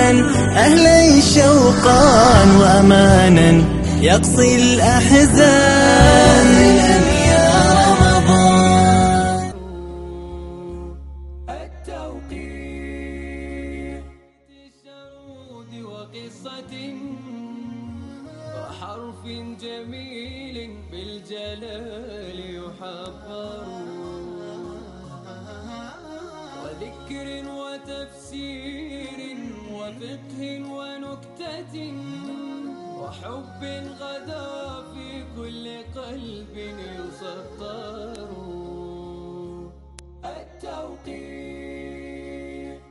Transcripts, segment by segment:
أهلا شوقا وأمانا يقصي الأحزان. يا رمضان التوقيت الشرود وقصة وحرف جميل بالجلال يحفر وذكر وتفسير وفقه ونكتة وحب غدا في كل قلب يسطر. التوقيت.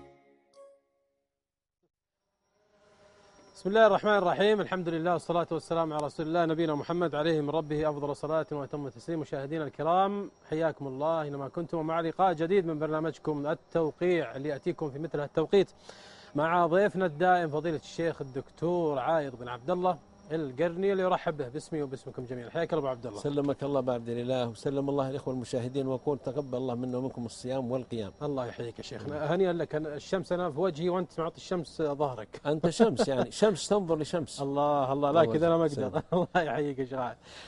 بسم الله الرحمن الرحيم، الحمد لله والصلاة والسلام على رسول الله نبينا محمد عليه من ربه أفضل صلاة وأتم التسليم. مشاهدينا الكرام حياكم الله أينما كنتم، ومع لقاء جديد من برنامجكم التوقيع اللي يأتيكم في مثل التوقيت مع ضيفنا الدائم فضيلة الشيخ الدكتور عايض بن عبد الله القرني، اللي يرحب به باسمي وباسمكم جميعا. حياك الله ابو عبد الله. سلمك الله بعبد الله، وسلم الله الاخوه المشاهدين، وقول تقبل الله منا ومنكم الصيام والقيام. الله يحييك يا شيخنا، هنيئا لك. الشمس انا في وجهي وانت معطي الشمس ظهرك. انت شمس يعني شمس تنظر لشمس. الله الله، لا كذا انا ما اقدر. الله يحييك يا شيخ.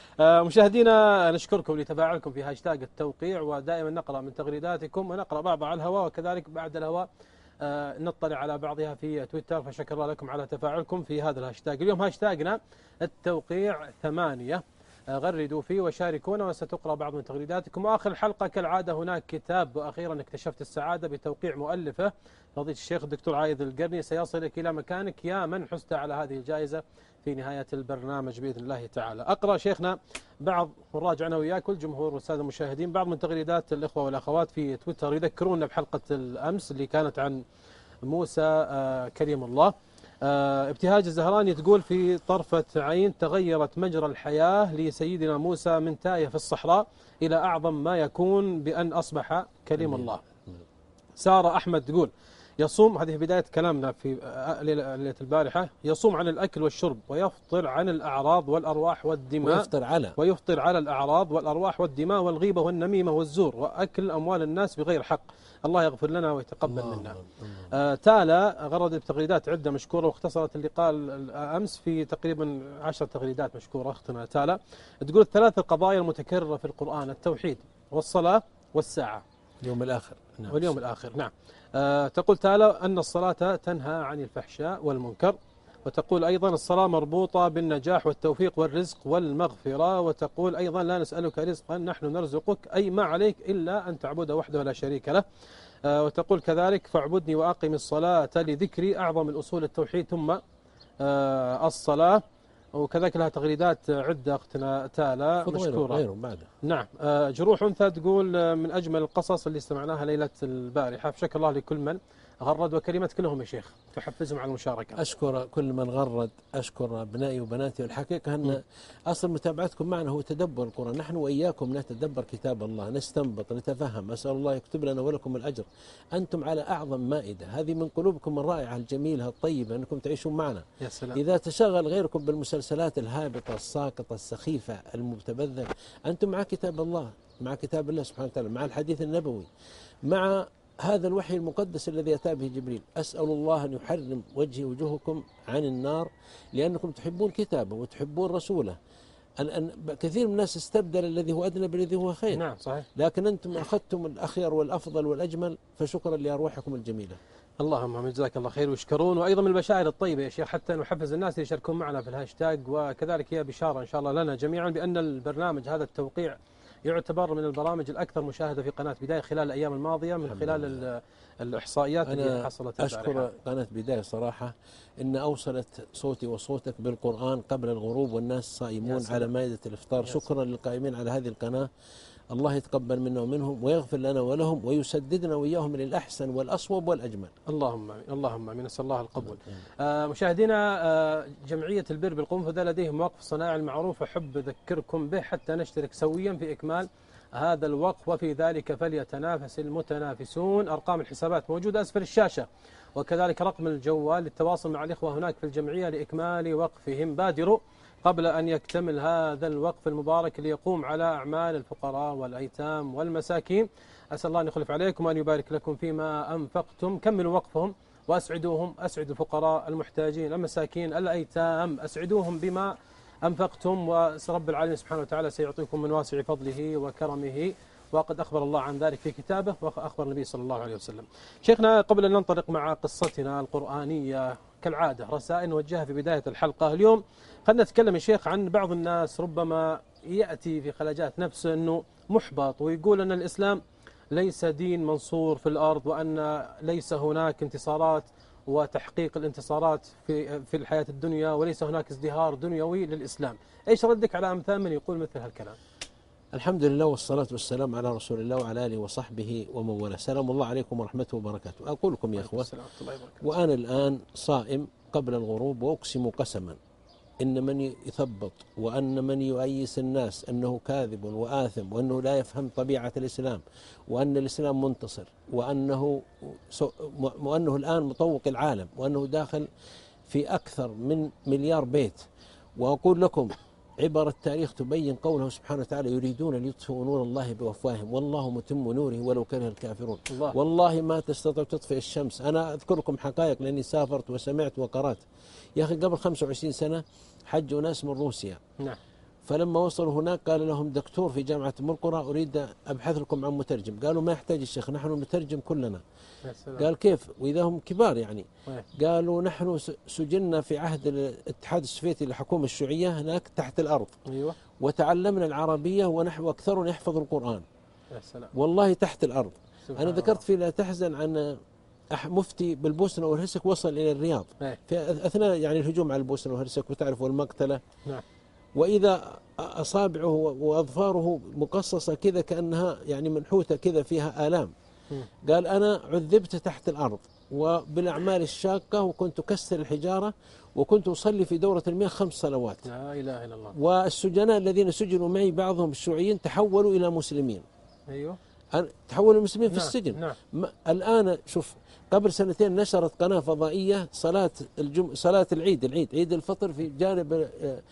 مشاهدينا نشكركم لتفاعلكم في هاشتاج التوقيع، ودائما نقرا من تغريداتكم ونقرا بعضها على الهواء وكذلك بعد الهواء نطلع على بعضها في تويتر، فشكر الله لكم على تفاعلكم في هذا الهاشتاج. اليوم هاشتاجنا التوقيع 8، غردوا فيه وشاركونا وستقرأ بعض من تغريداتكم. وآخر الحلقة كالعادة هناك كتاب وأخيرا اكتشفت السعادة بتوقيع مؤلفه فضيلة الشيخ الدكتور عايض القرني سيصلك إلى مكانك يا من حزت على هذه الجائزة في نهاية البرنامج بإذن الله تعالى. أقرأ شيخنا بعض، ونراجع أنا وياك والجمهور والسادة المشاهدين بعض من تغريدات الإخوة والأخوات في تويتر يذكرونا بحلقة الأمس اللي كانت عن موسى كريم الله. ابتهاج الزهراني تقول في طرفة عين تغيرت مجرى الحياة لسيدنا موسى من تايه في الصحراء إلى أعظم ما يكون بأن أصبح كليم الله. سارة أحمد تقول يصوم، هذه بداية كلامنا في ليلة البارحة، يصوم عن الأكل والشرب ويفطر عن الأعراض والأرواح والدماء، ويفطر على الأعراض والأرواح والدماء والغيبة والنميمة والزور وأكل أموال الناس بغير حق. الله يغفر لنا ويتقبل منا. تالا غردت بتغريدات عدة مشكورة، واختصرت اللقاء أمس في تقريبا 10 تغريدات مشكورة. أختنا تالا تقول الثلاث القضايا المتكررة في القرآن: التوحيد والصلاة والساعة اليوم الآخر. نعم. واليوم الآخر. نعم. تقول تالا أن الصلاة تنهى عن الفحشاء والمنكر، وتقول أيضا الصلاة مربوطة بالنجاح والتوفيق والرزق والمغفرة، وتقول أيضا لا نسألك رزقا نحن نرزقك، أي ما عليك إلا أن تعبد وحده لا شريك له. وتقول كذلك فاعبدني وأقم الصلاة لذكري، أعظم الأصول التوحيد ثم الصلاة. وكذلك لها تغريدات عدة أختنا تالا مشكورة. غيره بعده. نعم. جروح أنثى تقول من أجمل القصص اللي استمعناها ليلة البارحة، فشكر الله لكل من غرد، وكلمة كلهم يا شيخ تحفزهم على المشاركة. أشكر كل من غرد، أشكر أبنائي وبناتي. والحقيقة أن أصل متابعتكم معنا هو تدبر القرآن، نحن وإياكم نتدبر كتاب الله، نستنبط، نتفهم. أسأل الله يكتب لنا ولكم الأجر. أنتم على أعظم مائدة، هذه من قلوبكم الرائعة الجميلة الطيبة أنكم تعيشون معنا. يا سلام. إذا تشغل غيركم بالمسلسلات الهابطة الساقطة السخيفة المتبذر، أنتم مع كتاب الله، مع كتاب الله سبحانه وتعالى، مع الحديث النبوي، مع هذا الوحي المقدس الذي أتى به جبريل. أسأل الله أن يحرم وجوهكم عن النار، لأنكم تحبون كتابه وتحبون رسوله. كثير من الناس استبدل الذي هو أدنى بالذي هو خير. نعم صحيح. لكن أنتم أخذتم الأخير والأفضل والأجمل، فشكرا لأرواحكم الجميلة. اللهم جزاك الله خير ويشكرون. وأيضا من البشائر الطيبة يا شيخ حتى نحفز الناس يشاركون معنا في الهاشتاج، وكذلك هي بشارة إن شاء الله لنا جميعا بأن البرنامج هذا التوقيع يعتبر من البرامج الأكثر مشاهدة في قناة بداية خلال الأيام الماضية من خلال الإحصائيات اللي حصلت. أشكر قناة بداية صراحة إن أوصلت صوتي وصوتك بالقرآن قبل الغروب والناس صائمون على مائدة الإفطار. شكرا للقائمين على هذه القناة، الله يتقبل منا ومنهم ويغفر لنا ولهم ويسددنا وإياهم للأحسن والأصوب والأجمل. اللهم اللهم امين، نسأل الله القبول. مشاهدينا، جمعية البر بالقنفذة لديهم وقف صناعي المعروف، أحب أذكركم به حتى نشترك سويا في إكمال هذا الوقف، وفي ذلك فليتنافس المتنافسون. أرقام الحسابات موجودة أسفل الشاشة، وكذلك رقم الجوال للتواصل مع الإخوة هناك في الجمعية لإكمال وقفهم. بادروا قبل أن يكتمل هذا الوقف المبارك ليقوم على أعمال الفقراء والأيتام والمساكين. أسأل الله أن يخلف عليكم وأن يبارك لكم فيما أنفقتم. كملوا وقفهم وأسعدوهم، أسعدوا الفقراء المحتاجين المساكين الأيتام، أسعدوهم بما أنفقتم، ورب العالمين سبحانه وتعالى سيعطيكم من واسع فضله وكرمه، وقد أخبر الله عن ذلك في كتابه وأخبر النبي صلى الله عليه وسلم. شيخنا، قبل أن ننطلق مع قصتنا القرآنية كالعادة رسائل نوجهها في بداية الحلقة اليوم، خلنا نتكلم يا شيخ عن بعض الناس ربما يأتي في خلاجات نفسه أنه محبط ويقول أن الإسلام ليس دين منصور في الأرض، وأن ليس هناك انتصارات وتحقيق الانتصارات في الحياة الدنيا، وليس هناك ازدهار دنيوي للإسلام. إيش ردك على أمثال من يقول مثل هالكلام؟ الحمد لله والصلاة والسلام على رسول الله وعلى آله وصحبه ومن والاه. سلام الله عليكم ورحمته وبركاته. أقول لكم يا أخوة، وأنا الآن صائم قبل الغروب، وأقسم قسما إن من يثبط وأن من يؤيس الناس أنه كاذب وآثم، وأنه لا يفهم طبيعة الإسلام، وأن الإسلام منتصر، وأنه الآن مطوق العالم، وأنه داخل في أكثر من مليار بيت. وأقول لكم عبر التاريخ تبين قوله سبحانه وتعالى: يريدون ليطفئوا نور الله بأفواههم والله متم نوره ولو كره الكافرون. والله ما تستطيع تطفئ الشمس. أنا أذكر لكم حقائق لأني سافرت وسمعت وقرأت. يا أخي قبل 25 سنة حجوا ناس من روسيا. نعم. فلما وصلوا هناك قال لهم دكتور في جامعة مرقرة: أريد أبحث لكم عن مترجم. قالوا: ما يحتاج الشيخ، نحن نترجم كلنا. قال: كيف؟ وإذا هم كبار يعني. قالوا: نحن سجلنا في عهد الاتحاد السوفيتي للحكومة الشيوعية هناك تحت الأرض. أيوة. وتعلمنا العربية ونحن أكثرنا يحفظ القرآن. والله تحت الأرض. أنا ذكرت في لا تحزن عن مفتي بالبوسنة والهرسك وصل إلى الرياض في أثناء يعني الهجوم على البوسنة والهرسك، وتعرف والمقتلة. نعم. وإذا أصابعه وأظفاره مقصصة كذا كأنها يعني منحوتة كذا فيها آلام. قال: أنا عذبت تحت الأرض وبالأعمال الشاقة، وكنت أكسر الحجارة، وكنت أصلي في دورة المياه 5 صلوات. لا إله إلا الله. والسجناء الذين سجنوا معي بعضهم الشيوعيين تحولوا إلى مسلمين. أيوه. تحولوا المسلمين في نعم. السجن. نعم. الآن شوف، قبل سنتين نشرت قناة فضائية صلاة عيد الفطر في جانب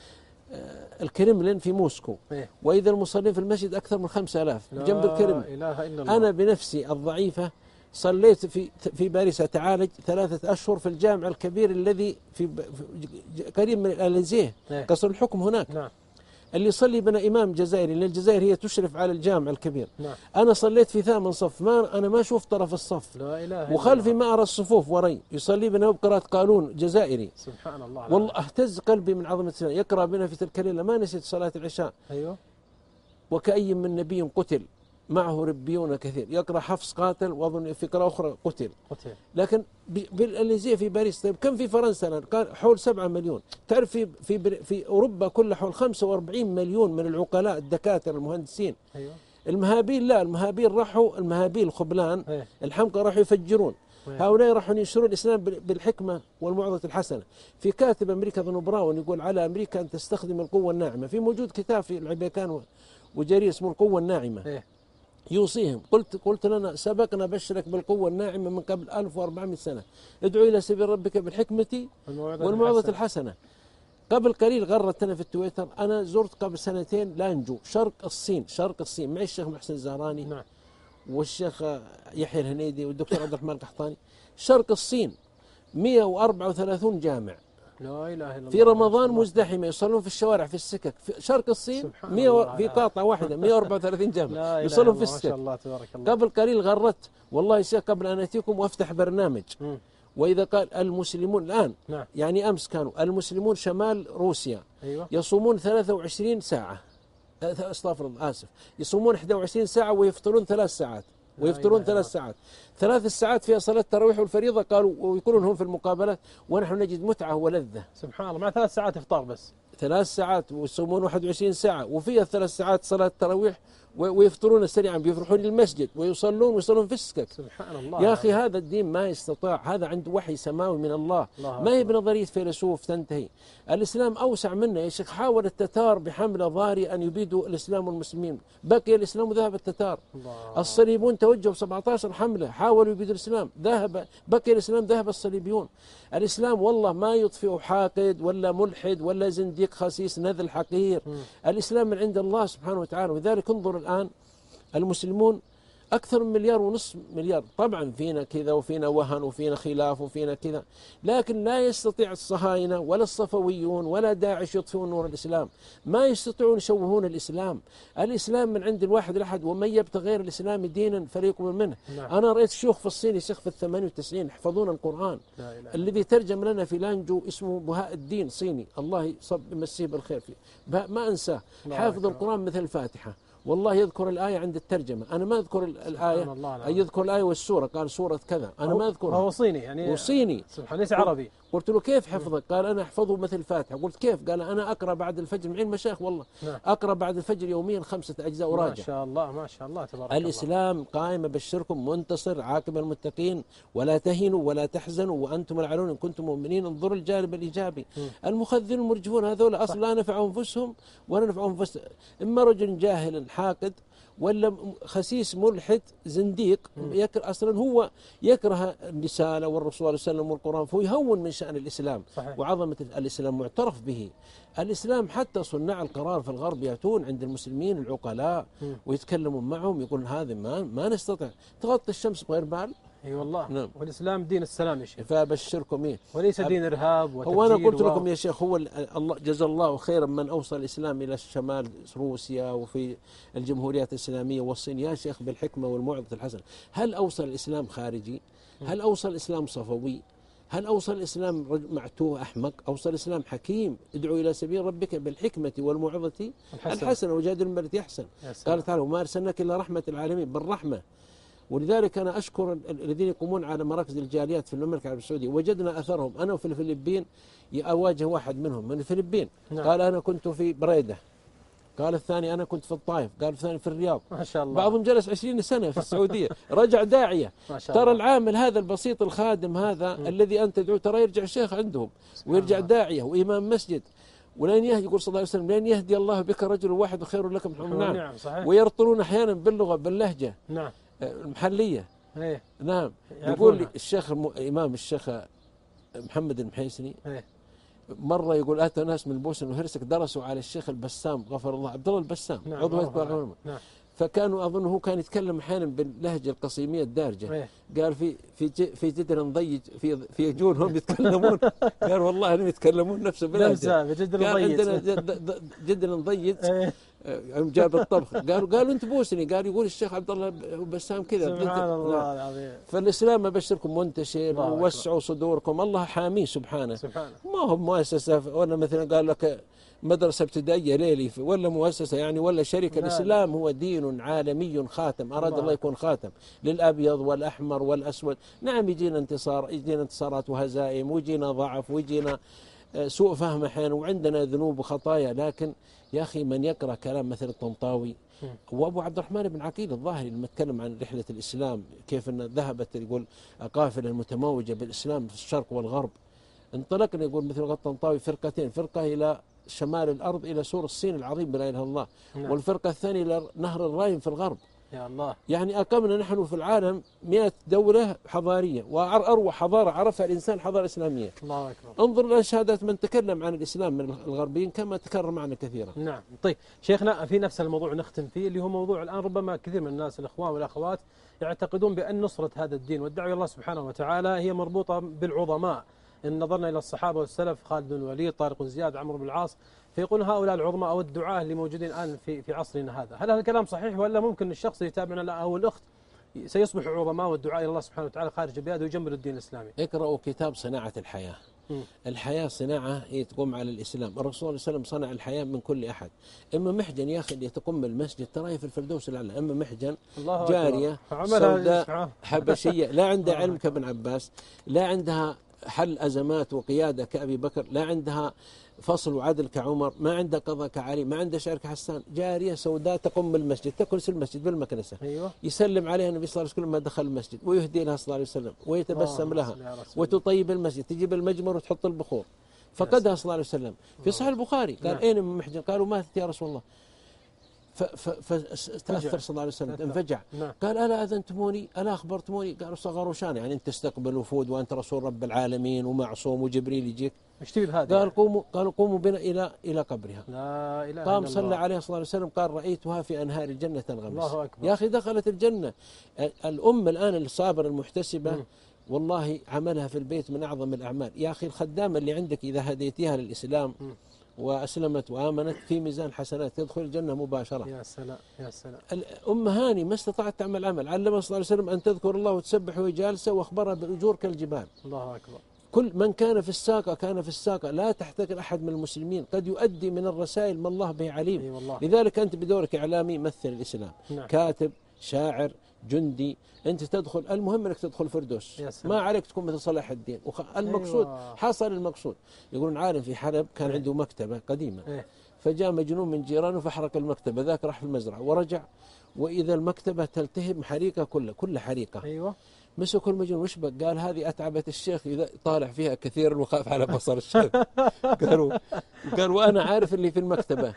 الكرملين في موسكو. وإذا المصلين في المسجد أكثر من 5000 جنب الكرملين. لا إله إلا الله. أنا بنفسي الضعيفة صليت في باريس أتعالج 3 أشهر في الجامع الكبير الذي في قريب من الأليزيه، قصر الحكم هناك. نعم. اللي يصلي بنا إمام جزائري، لأن الجزائر هي تشرف على الجامع الكبير. نعم. أنا صليت في 8 صف، أنا ما أشوف طرف الصف. لا إله إلا وخلفي ما أرى الصفوف وري، يصلي بنا بقراءة قانون جزائري. سبحان الله. والله اهتز قلبي من عظمة الإسلام. يقرأ بنا في تلك الليلة ما نسيت صلاة العشاء. أيوه. وكأي من نبي قتل معه ربيون كثير. يقرأ حفص قاتل، وأظن في قراءة أخرى قتل. لكن بالأليزيه في باريس. طيب كم في فرنسا الآن؟ قال حول 7 مليون. تعرف في أوروبا كلها حول 45 مليون من العقلاء الدكاترة المهندسين. أيوه. المهابيل لا، المهابيل الخبلان الحمقى راحوا يفجرون. هؤلاء راحوا ينشرون الإسلام بالحكمة والموعظة الحسنة. في كاتب أمريكا ابن براون يقول: على أمريكا أن تستخدم القوة الناعمة. في موجود كتاب في العبيكان وجرير اسمه القوة الناعمة. يوصيهم. قلت لنا: سبقنا بشرك بالقوة الناعمة من قبل 1400 سنة. ادعو إلى سبيل ربك بالحكمة والموعظة الحسنة. قبل قليل غرتنا في التويتر، أنا زرت قبل 2 سنين لانجو، شرق الصين معي الشيخ محسن الزهراني. نعم. والشيخ يحيى الهنيدي والدكتور عبد الرحمن القحطاني. شرق الصين 134 جامع. لا إله إلا الله. في رمضان مزدحمة، يصلون في الشوارع في السكك. في شرق الصين في قاطعة واحدة 134 جامع يصلون في السكك. ما شاء الله تبارك الله. قبل قليل غرت والله يا شيخ، قبل أن أتيكم وأفتح برنامج. وإذا قال المسلمون الآن، نعم. يعني أمس كانوا المسلمون شمال روسيا. أيوة. يصومون 23 ساعة، استغفر الله آسف، يصومون 21 ساعة ويفطرون 3 ساعات. 3 ساعات فيها صلاة التراويح والفريضة. قالوا ويكونون هم في المقابلات، ونحن نجد متعة ولذة. سبحان الله. مع 3 ساعات إفطار بس. 3 ساعات ويصومون 21 ساعة، وفيها 3 ساعات صلاة التراويح ويفطرون سريعا، بيروحون للمسجد ويصلون في السكك. سبحان الله. يا أخي هذا الدين ما يستطاع، هذا عنده وحي سماوي من الله. ما هي بنظرية فيلسوف تنتهي. الإسلام أوسع منا يا شيخ. حاول التتار بحملة ضارية أن يبيدوا الإسلام والمسلمين، بقي الإسلام وذهب التتار. الصليبون توجهوا 17 حملة حاولوا يبيدوا الإسلام، بقي الإسلام، ذهب الصليبيون. الإسلام والله ما يطفئ حاقد ولا ملحد ولا زنديق خسيس نذل حقير. الإسلام من عند الله سبحانه وتعالى. وذلك انظر الآن المسلمون أكثر من 1.5 مليار. طبعا فينا كذا وفينا وهن وفينا خلاف وفينا كذا، لكن لا يستطيع الصهاينة ولا الصفويون ولا داعش يطفئون نور الإسلام، ما يستطيعون يشوهون الإسلام. الإسلام من عند الواحد الأحد، ومن يبتغي غير الإسلام دينا فليقبل منه. نعم. أنا رأيت شيوخ في الصين شيخ في 98 يحفظون القرآن. لا إله. الذي ترجم لنا في لانجو اسمه بهاء الدين صيني، الله يمسيه بالخير فيه، ما أنساه، حافظ القرآن مثل الفاتحة، والله يذكر الآية عند الترجمة، أنا ما أذكر الآية، يذكر الآية والسورة، قال سورة كذا، أنا ما أذكرها. هو صيني يعني، وصيني سبحان، ليس عربي. قلت له كيف حفظك؟ قال أنا أحفظه مثل الفاتحة. قلت كيف؟ قال أنا أقرأ بعد الفجر، معين مشايخ والله. نعم. أقرأ بعد الفجر يوميا 5 أجزاء وراجع. ما شاء الله ما شاء الله تبارك الإسلام قائم بشركم منتصر عاقب المتقين، ولا تهنوا ولا تحزنوا وأنتم الأعلون إن كنتم مؤمنين. انظروا الجانب الإيجابي. المخذلون المرجفون هذول أصلا لا نفعوا أنفسهم ولا نفعوا أنفسهم، إما رجل جاهل حاقد ولا خسيس ملحد زنديق أصلا هو يكره الرسالة والرسول صلى الله عليه وسلم والقرآن، فهو يهون من شأن الإسلام. صحيح. وعظمة الإسلام معترف به. الإسلام حتى صناع القرار في الغرب يأتون عند المسلمين العقلاء ويتكلمون معهم، يقول هذا ما نستطيع تغطي الشمس بغير بال. اي والله. نعم. والإسلام دين السلام يا شيخ، فبشركم وليس دين إرهاب وتفجير. هو أنا قلت لكم يا شيخ، هو الله جزا الله خيرا من أوصل الإسلام إلى شمال روسيا وفي الجمهوريات الإسلامية والصين يا شيخ بالحكمة والموعظة الحسنة. هل أوصل الإسلام خارجي؟ هل أوصل الإسلام صفوي؟ هل أوصل الإسلام معتوه أحمق؟ أوصل الإسلام حكيم، ادعو إلى سبيل ربك بالحكمة والموعظة الحسنة وجادل بالتي أحسن. قال تعالى وما أرسلناك إلا رحمة العالمين، بالرحمة. ولذلك أنا أشكر الذين يقومون على مراكز الجاليات في المملكة العربية السعودية، وجدنا أثرهم. أنا في الفلبين أواجه واحد منهم من الفلبين. نعم. قال أنا كنت في بريدة، قال الثاني أنا كنت في الطائف، قال الثاني في الرياض. ما شاء الله. بعضهم جلس 20 سنة في السعودية رجع داعية. ما شاء ترى الله. العامل هذا البسيط الخادم هذا الذي أنت تدعو ترى يرجع شيخ عندهم ويرجع داعية وإمام مسجد. ولين يهدي، يقول صلى الله عليه وسلم لين يهدي الله بك رجل واحد خير لك من حمر النعم. نعم صحيح. ويرطلون أحيانا باللغة باللهجة نعم المحلية. ايه نعم. يقول لي الشيخ إمام الشيخ محمد المحيسني ايه مرة يقول أتى ناس من البوسنة والهرسك درسوا على الشيخ البسام غفر الله، عبد الله البسام. نعم. عضو هيئة كبار العلماء. نعم. فكانوا أظنه هو كان يتكلم أحيانا باللهجة القصيمية الدارجة. إيه. قال في جدر ضيج في جونهم يتكلمون. قال والله هم يتكلمون نفسه باللهجة. بجدر قال ضيج. عندنا جدر ضيج. إيه. جاب الطبخ قالوا انت بوسني، قال يقول الشيخ عبد الله بسام كذا. سبحان الله العظيم. فالاسلام ابشركم منتشر ووسعوا صدوركم، الله حاميه سبحانه. ما هو مؤسسه ولا مثلا قال لك مدرسه ابتدائيه ليلي ولا مؤسسه يعني ولا شركه. الاسلام هو دين عالمي خاتم، اراد الله يكون خاتم للابيض والاحمر والاسود. نعم يجينا انتصار، يجينا انتصارات وهزائم، ويجينا ضعف، ويجينا سوء فهم احيانا، وعندنا ذنوب وخطايا. لكن يا أخي من يقرأ كلام مثل الطنطاوي وأبو عبد الرحمن بن عقيل الظاهري لما تكلم عن رحلة الإسلام كيف أن ذهبت يقول قافلة المتموجة بالإسلام في الشرق والغرب، انطلقنا يقول مثل الطنطاوي فرقتين، فرقة إلى شمال الأرض إلى سور الصين العظيم لا إله إلا الله، والفرقة الثانية إلى نهر الراين في الغرب. يا الله. يعني أقمنا نحن في العالم 100 دولة حضارية، وأروع حضارة عرفها الإنسان الحضارة الإسلامية. الله أكبر. انظر إلى شهادات من تكلم عن الإسلام من الغربيين كما تكرر معنا كثيرا. نعم. طيب شيخنا في نفس الموضوع نختم فيه، اللي هو موضوع الآن ربما كثير من الناس الإخوان والأخوات يعتقدون بأن نصرة هذا الدين والدعوة إلى الله سبحانه وتعالى هي مربوطة بالعظماء. إن نظرنا إلى الصحابة والسلف خالد بن الوليد، طارق بن زياد، عمرو بن العاص، فيقول هؤلاء العظماء أو الدعاة اللي موجودين الآن في عصرنا هذا، هل هذا الكلام صحيح ولا ممكن الشخص اللي يتابعنا لا أو الأخت سيصبح عظماء والدعاء إلى الله سبحانه وتعالى خارج البلاد ويجمل الدين الإسلامي؟ اقرأوا كتاب صناعة الحياة. الحياة صناعة تقوم على الإسلام. الرسول صلى الله عليه وسلم صنع الحياة من كل أحد. إما محجن يا أخي اللي تقوم بالمسجد ترى في الفردوس الأعلى، إما محجن جارية سوداء حبشية لا عندها علم كابن عباس، لا عندها حل أزمات وقيادة كأبي بكر، لا عندها فصل وعدل كعمر، ما عندها قضاء كعلي، ما عندها شعر كحسان، جارية سوداء تقوم بالمسجد، تكنس المسجد بالمكنسة. أيوة. يسلم عليها النبي صلى الله عليه وسلم ما دخل المسجد، ويهدي لها صلى الله عليه وسلم، ويتبسم لها، وتطيب المسجد، تجيب المجمر وتحط البخور. فقدها صلى الله عليه وسلم. في صحيح البخاري قال أين من محجن؟ قالوا ماتت يا رسول الله. فتأثر صلى الله عليه وسلم، انفجع. نعم. قال ألا أذنتموني، ألا أخبرتموني؟ قالوا صغروا شان، يعني أنت تستقبل وفود وأنت رسول رب العالمين ومعصوم وجبريل يجيك. ايش تبي بهذا؟ قال قوموا، قالوا قوموا بنا إلى قبرها. لا إله إلا الله. قام صلى عليه صلى الله عليه وسلم، قال رأيتها في أنهار الجنة تنغمس. الله أكبر. يا أخي دخلت الجنة. الأم الآن الصابرة المحتسبة والله عملها في البيت من أعظم الأعمال. يا أخي الخدامة اللي عندك إذا هديتيها للإسلام وأسلمت وآمنت في ميزان حسنات تدخل الجنة مباشرة. يا سلام يا سلام. الأم هاني ما استطاعت تعمل عمل، علمها صلى الله عليه وسلم أن تذكر الله وتسبح وهي جالسة، وأخبرها بالأجور كالجبال. الله أكبر. كل من كان في الساقة كان في الساقة، لا تحتقر أحد من المسلمين، قد يؤدي من الرسائل ما الله به عليم. أي والله. لذلك أنت بدورك إعلامي مثل الإسلام. نعم. كاتب، شاعر، جندي، أنت تدخل، المهم أنك تدخل فردوس، ما عليك تكون مثل صلاح الدين. المقصود أيوة. حصل المقصود. يقولون عالم في حلب كان عنده مكتبة قديمة، فجاء مجنون من جيرانه فحرق المكتبة، ذاك راح في المزرعة ورجع، وإذا المكتبة تلتهب حريقة كل حريقة. أيوة. مسكوا المجنون، وش بك؟ قال هذه أتعبت الشيخ إذا طالع فيها كثيرا وخاف على بصر الشيخ. قالوا وأنا عارف اللي في المكتبة.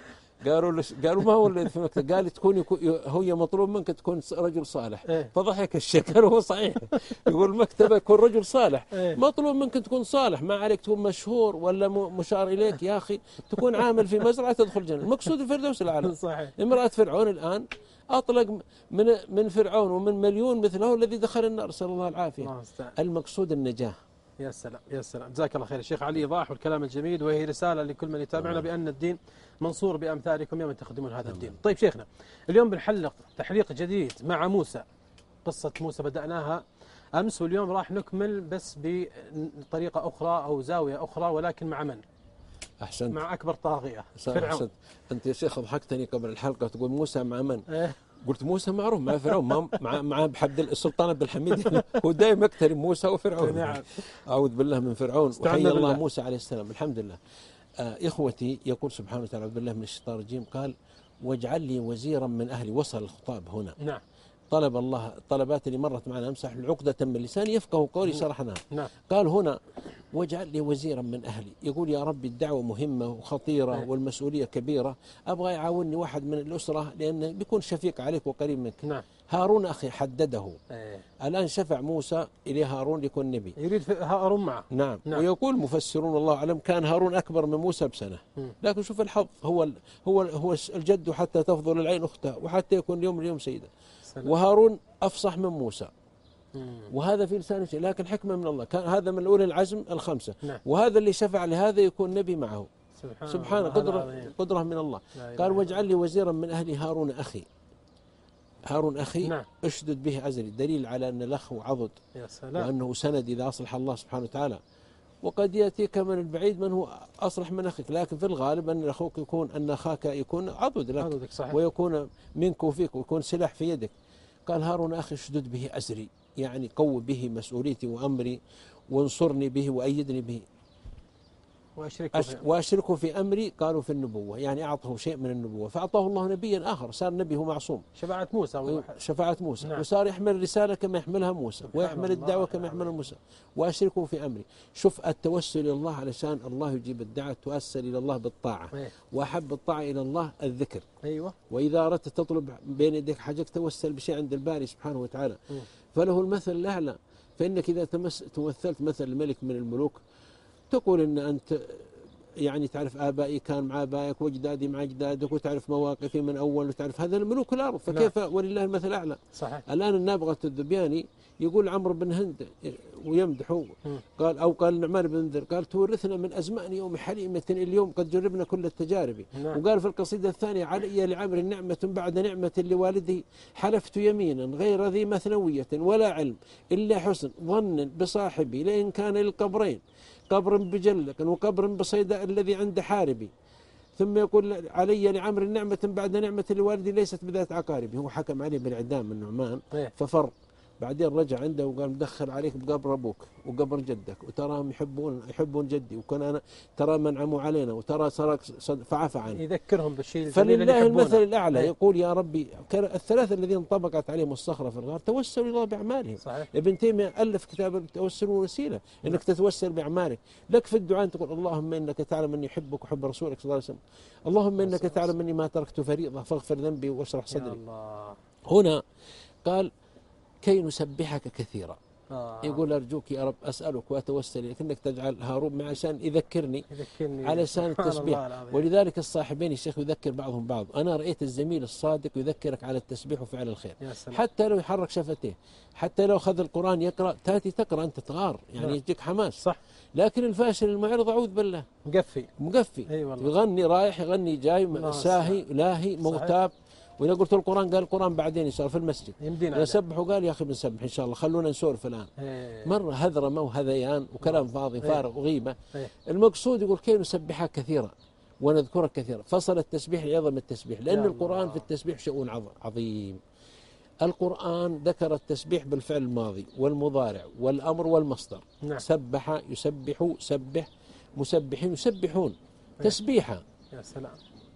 قالوا ما هو اللي في المكتبة؟ قال تكون هي مطلوب منك تكون رجل صالح. فضحك الشيخ، قال هو صحيح، يقول المكتبة يكون رجل صالح، مطلوب منك تكون صالح، ما عليك تكون مشهور ولا مشار إليك. يا أخي تكون عامل في مزرعة تدخل جنة. المقصود الفردوس الأعلى. امرأة فرعون الآن أطلق من فرعون ومن مليون مثله الذي دخل النار، نسأل الله العافية. المقصود النجاة. يا سلام يا سلام، جزاك الله خير الشيخ علي، إيضاح والكلام الجميل، وهي رسالة لكل من يتابعنا بأن الدين منصور بأمثالكم يوم تخدمون هذا الدين. طيب شيخنا، اليوم بنحلق تحليق جديد مع موسى. قصة موسى بدأناها أمس، واليوم راح نكمل بس بطريقة أخرى أو زاوية أخرى، ولكن مع من؟ أحسنت. مع أكبر طاغية فرعون. أحسنت. أنت يا شيخ ضحكتني قبل الحلقة تقول موسى مع من؟ قلت موسى معروف مع فرعون، مع السلطان عبد الحميد. هو دائما يقترب موسى وفرعون. نعم. أعوذ بالله من فرعون. وحي الله موسى عليه السلام. الحمد لله. إخوتي، يقول سبحانه وتعالى أعوذ بالله من الشيطان الرجيم، قال واجعل لي وزيرا من أهلي. وصل الخطاب هنا. نعم. طلب الله الطلبات اللي مرت معنا امسح العقدة من لساني يفقه قولي شرحناها. نعم. قال هنا واجعل لي وزيرا من أهلي. يقول يا ربي الدعوة مهمة وخطيرة والمسؤولية كبيرة، أبغى يعاونني واحد من الأسرة لأنه بيكون شفيق عليك وقريب منك. نعم. هارون أخي حدده. الآن شفع موسى إلى هارون ليكون نبي، يريد هارون معه. نعم. ويقول مفسرون الله أعلم كان هارون أكبر من موسى بسنة. لكن شوف الحظ، هو الجد حتى تفضل العين أختها وحتى يكون اليوم سيدا. وهارون أفصح من موسى، وهذا في لسان شيء، لكن حكمة من الله. كان هذا من أولي العزم الخمسة. نعم. وهذا اللي شفع لهذا يكون نبي معه. سبحان قدرة من الله. قال واجعل لي وزيرا من أهلي هارون أخي. نعم. اشدد به أزري، دليل على أن الأخ عضد. يا سلام. وأنه سند إذا أصلح الله سبحانه وتعالى. وقد يأتيك من البعيد من هو أصلح من أخيك، لكن في الغالب أن أخوك أن أخاك يكون عضد لك، ويكون منك وفيك ويكون سلاح في يدك. قال هارون أخي اشدد به أزري، يعني قو به مسؤوليتي وأمري، وانصرني به وأيدني به، وأشركه في أمري. قالوا في النبوة، يعني أعطه شيء من النبوة، فأعطاه الله نبيا آخر، صار نبي هو معصوم. شفاعة موسى. نعم. وصار يحمل الرسالة كما يحملها موسى، ويحمل الدعوة كما يحملها موسى. وأشركه في أمري. شوف التوسل إلى الله علشان الله يجيب الدعوة، توسل إلى الله بالطاعة. وأحب الطاعة إلى الله الذكر. أيوة. وإذا أردت تطلب بين يديك حاجة توسل بشيء عند الباري سبحانه وتعالى. فله المثل الأعلى. فإنك إذا تمثلت مثل الملك من الملوك تقول إن أنت يعني تعرف آبائي كان مع آبائك وأجدادي مع أجدادك، وتعرف مواقفي من أول، وتعرف هذا الملوك الأرض، فكيف ولله المثل الأعلى. صحيح. الآن النابغة الذبياني يقول عمرو بن هند ويمدحه، قال النعمان بن ذر، قال تورثنا من أزمان يوم حليمة اليوم قد جربنا كل التجارب. وقال في القصيدة الثانية علي لعمر نعمة بعد نعمة لوالده، حلفت يمينا غير ذي مثنوية ولا علم إلا حسن ظن بصاحبي، لئن كان للقبرين قبر بجلق وقبر بصيداء الذي عند حاربي. ثم يقول علي لعمر نعمة بعد نعمة لوالدي ليست بذات عقارب. هو حكم عليه بالإعدام النعمان ففر، بعدين رجع عنده وقال مدخل عليك بقبر أبوك وقبر جدك، وتراهم يحبون جدي، وكان أنا ترى منعموا علينا، وترى سرق فعفى عنه. يذكرهم بالشيء فلله المثل الأعلى. يقول يا ربي الثلاثة الذين انطبقت عليهم الصخرة في الغار توسلوا الله بأعمالهم. صحيح. ابن تيمية ألف كتاب التوسل وسيلة إنك تتوسل بأعمالك. لك في الدعاء تقول اللهم إنك تعلم أني أحبك وأحب رسولك صلى الله عليه وسلم، اللهم إنك تعلم أني ما تركت فريضة فاغفر ذنبي واشرح صدري. هنا قال كي نسبحك كثيرا. يقول أرجوك يا رب أسألك وأتوسل إليك أنك تجعل هارون معي عشان يذكرني على لسان التسبيح. ولذلك الصاحبين الشيخ يذكر بعضهم بعض. أنا رأيت الزميل الصادق يذكرك على التسبيح وفعل الخير، حتى لو يحرك شفتيه، حتى لو أخذ القرآن يقرأ تأتي تقرأ أنت تغار يعني يجيك حماس. صح. لكن الفاشل المعرض أعوذ بالله مقفي يغني رايح يغني جاي ساهي لاهي مغتاب. وإذا قلت القرآن قال القرآن بعدين إن شاء الله في المسجد يسبح، وقال يا أخي بنسبح إن شاء الله خلونا نسولف الآن. مرة هذرمة وهذيان وكلام فاضي فارغ وغيبة. المقصود يقول كي نسبحك كثيرا ونذكرك كثيرا. فصل التسبيح لعظم التسبيح، لأن القرآن في التسبيح شؤون عظيم. القرآن ذكر التسبيح بالفعل الماضي والمضارع والأمر والمصدر. سبح يسبح، سبح مسبحين يسبحون تسبيحا. يا سلام.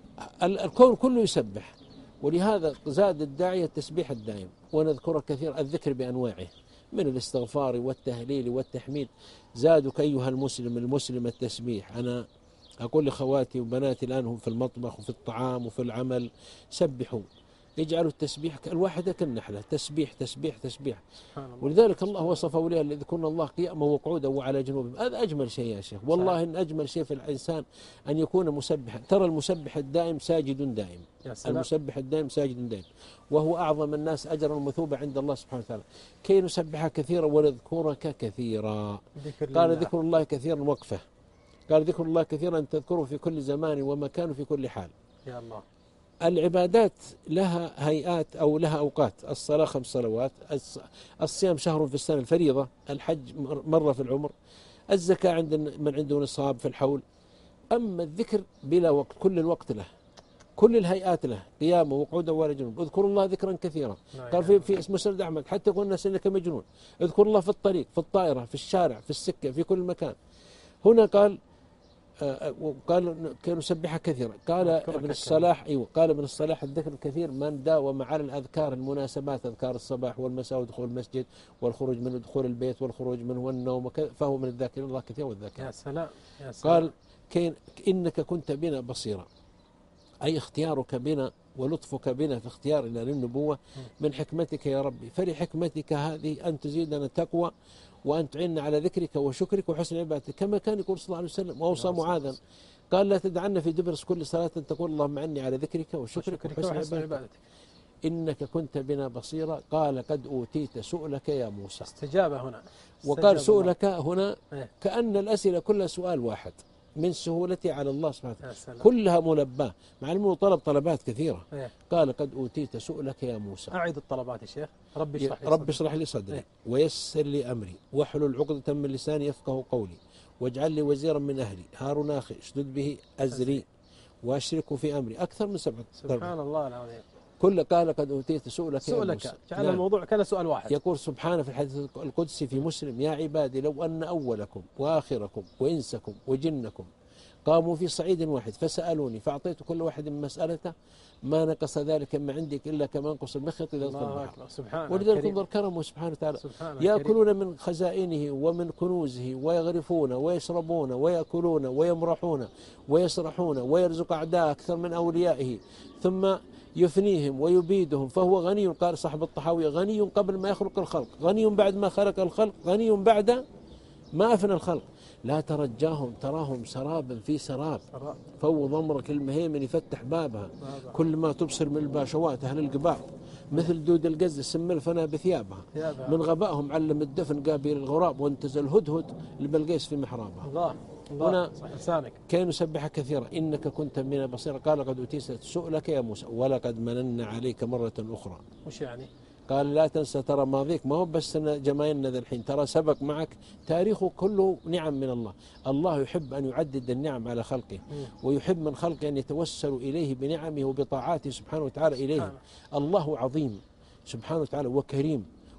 الكون كله يسبح، ولهذا زاد الداعية التسبيح الدائم. ونذكر كثير الذكر بأنواعه من الاستغفار والتهليل والتحميد. زادك أيها المسلم التسبيح. أنا أقول لخواتي وبناتي الآن هم في المطبخ وفي الطعام وفي العمل سبحوا، يجعلوا التسبيح الواحدة كالنحلة، تسبيح تسبيح تسبيح. ولذلك الله وصف أولياء الذين يذكرون الله قياما وقعودا وعلى جنوبهم. هذا أجمل شيء يا شيخ، والله إن أجمل شيء في الإنسان أن يكون مسبحا. ترى المسبح الدائم ساجد دائم، المسبح الدائم ساجد دائم، وهو أعظم الناس أجرا ومثوبة عند الله سبحانه وتعالى. كي نسبحك كثيرا ونذكرك كثيرا. قال ذكر الله كثيرا وقفه، قال ذكر الله كثيرا أن تذكره في كل زمان ومكان وفي كل حال. يا الله. العبادات لها هيئات أو لها أوقات. الصلاة 5 صلوات، الصيام شهر في السنة الفريضة، الحج مرة في العمر، الزكاة عند من عنده نصاب في الحول. أما الذكر بلا وقت، كل الوقت له، كل الهيئات له، قيامه وقعوده وعلى جنوب. اذكروا الله ذكرا كثيرا. قال في مسند أحمد حتى يقول الناس إنك مجنون. اذكر الله في الطريق، في الطائرة، في الشارع، في السكة، في كل مكان. هنا قال كي نسبحك كثيرا. قال ابن الصلاح قال ابن الصلاح الذكر الكثير من داوم على الأذكار المناسبات، أذكار الصباح والمساء ودخول المسجد والخروج منه، دخول البيت والخروج منه والنوم، فهو من الذاكرين الله كثير والذاكرين. يا سلام يا سلام. قال إنك كنت بنا بصيرا، أي اختيارك بنا ولطفك بنا في اختيارنا للنبوة من حكمتك يا ربي. فلحكمتك هذه أن تزيدنا تقوى وأن تعيننا على ذكرك وشكرك وحسن عبادتك، كما كان يقول صلى الله عليه وسلم. وأوصى معاذا قال لا تدعنا في دبر كل صلاة تقول اللهم عني على ذكرك وشكرك وحسن عبادتك إنك كنت بنا بصيرا. قال قد أوتيت سؤلك يا موسى. استجابة هنا. وقال سؤلك هنا كأن الأسئلة كلها سؤال واحد من سهولتي على الله سبحانه وتعالى، كلها ملباه، مع أنه طلبات كثيرة. قال قد أوتيت سؤلك يا موسى. أعيد الطلبات يا شيخ. رب اشرح لي صدري ويسر لي أمري واحلل عقدة من لساني يفقه قولي واجعل لي وزيرا من أهلي هارون أخي اشدد به أزري وأشركه في أمري. أكثر من 7 سبحان الله العظيم. كل قال قد أوتيت سؤلك يا موسى. جعل الموضوع كان سؤال واحد. يقول سبحانه في الحديث القدسي في مسلم يا عبادي لو أن أولكم وآخركم وإنسكم وجنكم قاموا في صعيد واحد فسألوني فأعطيت كل واحد من مسألته ما نقص ذلك ما عندك إلا كما ينقص المخيط إذا أدخل البحر. ولذلك انظر كرمه سبحانه وتعالى، يأكلون من خزائنه ومن كنوزه ويغرفون ويشربون ويأكلون ويمرحون ويسرحون ويرزق أعداء أكثر من أوليائه ثم يفنيهم ويبيدهم فهو غني. قال صاحب الطحاوية غني قبل ما يخلق الخلق، غني بعد ما خلق الخلق، غني بعد ما أفنى الخلق. لا ترجاهم تراهم سرابا في سراب فوض أمرك المهيمن يفتح بابها كل ما تبصر من الباشوات أهل القباب مثل دود القز سم الفنا بثيابها من غبائهم علم الدفن قابل الغراب وانتزل الهدهد لبلقيس في محرابها. الله هنا كي نسبحك كثيرا إنك كنت من بصير. قال قد أوتيت سؤلك يا موسى ولقد مننا عليك مرة أخرى. وش يعني؟ قال لا تنسى ترى ماضيك ما هو بس جمايلنا ذا الحين، ترى سبق معك تاريخه كله نعم من الله. الله يحب أن يعدد النعم على خلقه ويحب من خلقه أن يتوسلوا إليه بنعمه وبطاعاته سبحانه وتعالى إليه. الله عظيم سبحانه وتعالى وكريم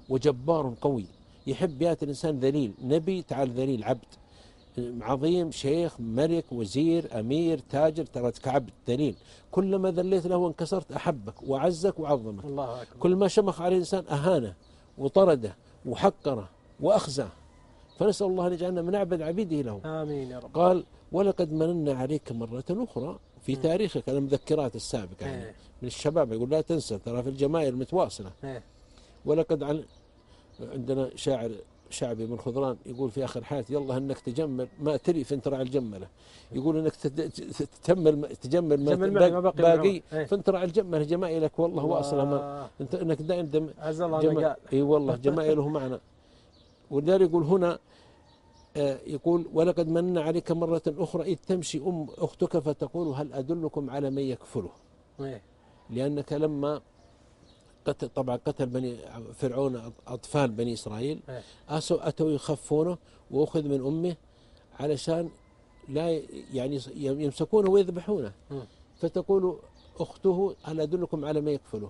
وجبار قوي، يحب يأتي الإنسان ذليل، نبي تعال ذليل عبد عظيم، شيخ، ملك، وزير، أمير، تاجر، تراك عبد ذليل، كلما ذليت له وانكسرت أحبك وعزك وعظمك. الله أكبر. كل ما شمخ عليه الإنسان أهانه وطرده وحقره وأخزاه. فنسأل الله أن يجعلنا من أعبد عبيده له. آمين يا رب. قال ولقد مننا عليك مرة أخرى في تاريخك، المذكرات السابقة يعني من الشباب، يقول لا تنسى ترى في الجماهير متواصلة. ولقد عندنا شاعر شعبي من خضران يقول في آخر حياتي يلا انك تجمل ما تري فانت راعي الجملة، يقول انك تجمل ما باقي فانت راعي الجملة، جمائلك والله واصلها انت انك دائما عز الله اي والله جمائله معنا. ولذلك يقول هنا يقول ولقد مننا عليك مرة أخرى إذ تمشي أختك فتقول هل أدلكم على من يكفله. لأنك لما طبعا قتل بني فرعون أطفال بني إسرائيل أتوا يخفونه وأخذ من أمه علشان لا يعني يمسكونه ويذبحونه، فتقول أخته هل أدلكم على من يكفله.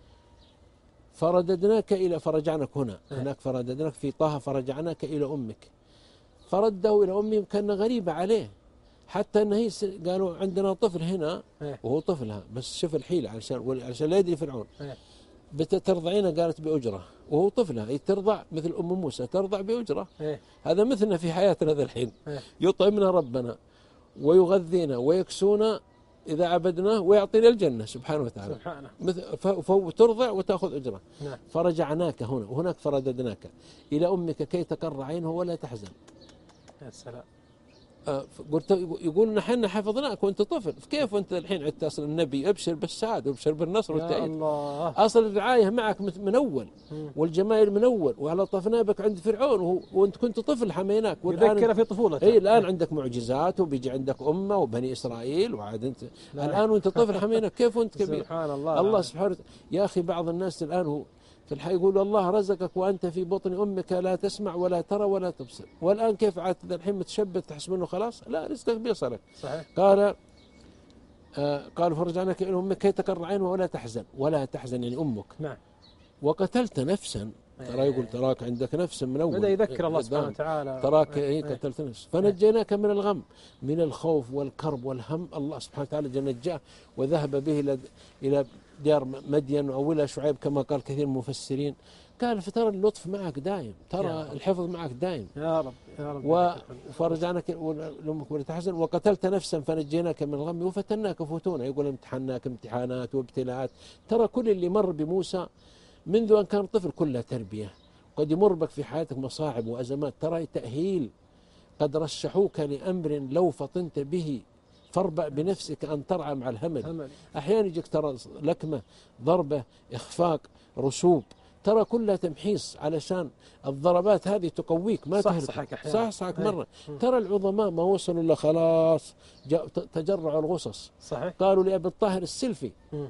فرددناك إلى فرجعناك هناك فرددناك في طه فرجعناك إلى أمك، فرده إلى أمه كان غريبة عليه، حتى أنه قالوا عندنا طفل هنا وهو طفلها بس شوف الحيلة عشان لا يدري فرعون بترضعينه قالت بأجرة وهو طفلها، هي ترضع مثل أم موسى ترضع بأجرة. هذا مثلنا في حياتنا ذا الحين، يطعمنا ربنا ويغذينا ويكسونا إذا عبدناه ويعطينا الجنة سبحانه وتعالى فترضع وتأخذ أجرة. فرجعناك هنا وهناك فرددناك إلى أمك كي تقر عينه ولا تحزن. يا سلام. قلت يقول نحن حفظناك وانت طفل، كيف وانت الحين عدت اصل النبي ابشر بالسعاده وابشر بالنصر والتأييد. اصل الرعايه معك من اول والجماهير من اول، وعلى طفنا بك عند فرعون وانت كنت طفل حميناك، يذكر في طفولتك. اي الان عندك معجزات وبيجي عندك امه وبني اسرائيل وعاد انت الان وانت طفل حميناك، كيف وانت كبير. سبحان الله. الله سبحانه يا اخي بعض الناس الان هو في الحقيقة يقول الله رزقك وأنت في بطن أمك لا تسمع ولا ترى ولا تبصر، والآن كيف عاد الحين متشبث تحسب أنه خلاص؟ لا رزقك بيصلك. صحيح. قال فرجعناك إلى أمك كي تقر عينها ولا تحزن، ولا تحزن يعني أمك. نعم. وقتلت نفسا، ترى يقول تراك عندك نفس من أول، بدأ يذكر الله سبحانه وتعالى تراك قتلت نفس فنجيناك من الغم من الخوف والكرب والهم. الله سبحانه وتعالى نجاه وذهب به إلى ديار مدين أو إلى شعيب كما قال كثير من المفسرين. قال فترى اللطف معك دائم، ترى الحفظ معك دائم يا رب يا رب. وفرجعناك لأمك ولا تحزن وقتلت نفسا فنجيناك من الغم وفتناك فتونا. يقول امتحناك امتحانات وابتلاءات. ترى كل اللي مر بموسى منذ أن كان طفل كلها تربية، قد يمر بك في حياتك مصاعب وأزمات، ترى تأهيل. قد رشحوك لأمر لو فطنت به فاربع بنفسك أن ترعى مع الهمل. أحيانا يجيك ترى لكمة، ضربة، إخفاق، رسوب، ترى كلها تمحيص علشان الضربات هذه تقويك ما صحك مرة. ترى العظماء ما وصلوا إلا خلاص تجرعوا الغصص. صحيح. قالوا لأبي الطاهر السلفي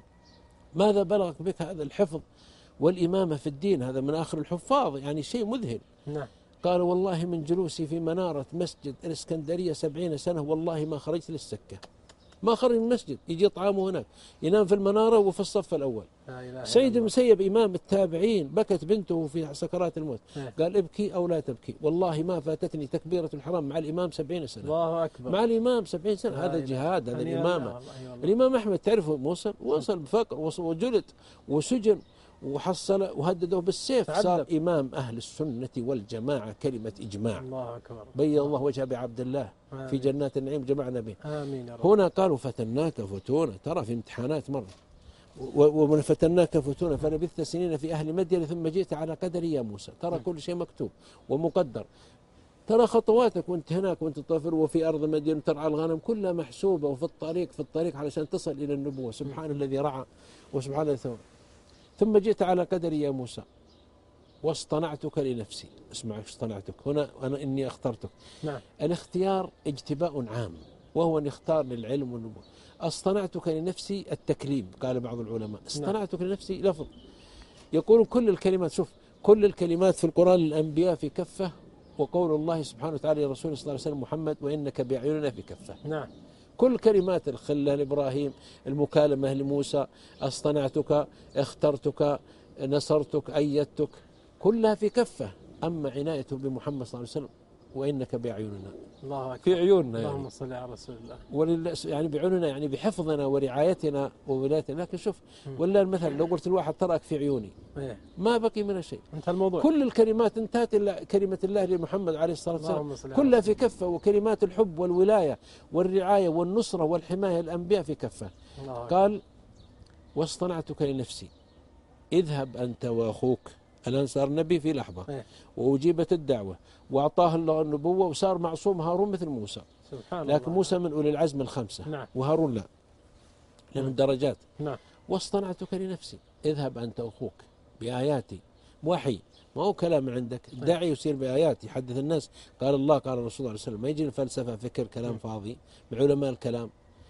ماذا بلغك بك هذا الحفظ والإمامة في الدين، هذا من آخر الحفاظ يعني شيء مذهل. نعم. قال والله من جلوسي في منارة مسجد الإسكندرية 70 سنة والله ما خرجت للسكة، ما خرج من المسجد، يجي طعامه هناك، ينام في المنارة وفي الصف الأول. سيد المسيب إمام التابعين بكت بنته في سكرات الموت، قال ابكي أو لا تبكي، والله ما فاتتني تكبيرة الحرام مع الإمام 70 سنة. الله أكبر. مع الإمام 70 سنة. هذا جهاد، هذا الإمامة. الإمام أحمد تعرفه وصل بفقر وجلد وسجن وحصل وهدده بالسيف، صار إمام أهل السنة والجماعة كلمة إجماع. الله أكبر. بيض الله وجه بعبد الله في جنات النعيم جمعنا به. آمين يا رب. هنا قالوا فتناك فتونا، ترى في امتحانات مرة ومن فتناك فتونا فلبثت سنين في أهل مدين ثم جئت على قدر يا موسى. ترى كل شيء مكتوب ومقدر، ترى خطواتك وانت هناك وانت طافر وفي أرض مدين ترعى الغنم كلها محسوبة، وفي الطريق علشان تصل إلى النبوة. سبحان الذي رعى وسبحان الذي ثوى. ثم جئت على قدر يا موسى واصطنعتك لنفسي. اسمع اصطنعتك هنا، أنا إني اخترتك. نعم. الاختيار اجتباء عام وهو أن يختار للعلم والنبوة. اصطنعتك لنفسي التكليم، قال بعض العلماء اصطنعتك لنفسي لفظ. يقول كل الكلمات، شوف كل الكلمات في القرآن للأنبياء في كفة، وقول الله سبحانه وتعالى لرسوله صلى الله عليه وسلم محمد وإنك بأعيننا في كفة. نعم. كل كلمات الخلة لإبراهيم، المكالمة لموسى، اصطنعتك، اخترتك، نصرتك، أيدتك، كلها في كفة. أما عنايته بمحمد صلى الله عليه وسلم وإنك بأعيننا، الله أكبر. في عيوننا اللهم يعني، صل على رسول الله. يعني بعيوننا يعني بحفظنا ورعايتنا وولايتنا. لكن شوف، ولا المثل لو قلت الواحد تراك في عيوني إيه. ما بقي منها شيء. انتهى الموضوع. كل الكلمات انتهت إلا كلمة الله لمحمد عليه الصلاة اللهم والسلام، صل على كلها رسول في كفة. وكلمات الحب والولاية والرعاية والنصرة والحماية الأنبياء في كفة. الله. قال واصطنعتك لنفسي اذهب أنت وأخوك. الآن صار نبي في لحظة، إيه. وأجيبت الدعوة وأعطاه الله النبوة وصار معصوم هارون مثل موسى. سبحان لكن الله. موسى من أولي العزم الخمسة، نعم. وهارون لا، لمن درجات. نعم. واصطنعتك لنفسي اذهب أنت وأخوك بآياتي. وحي، ما هو كلام من عندك، داعي يصير بآيات يحدث الناس. قال الله قال الرسول صلى الله عليه وسلم، ما يجي الفلسفة فكر كلام فاضي بعلماء الكلام.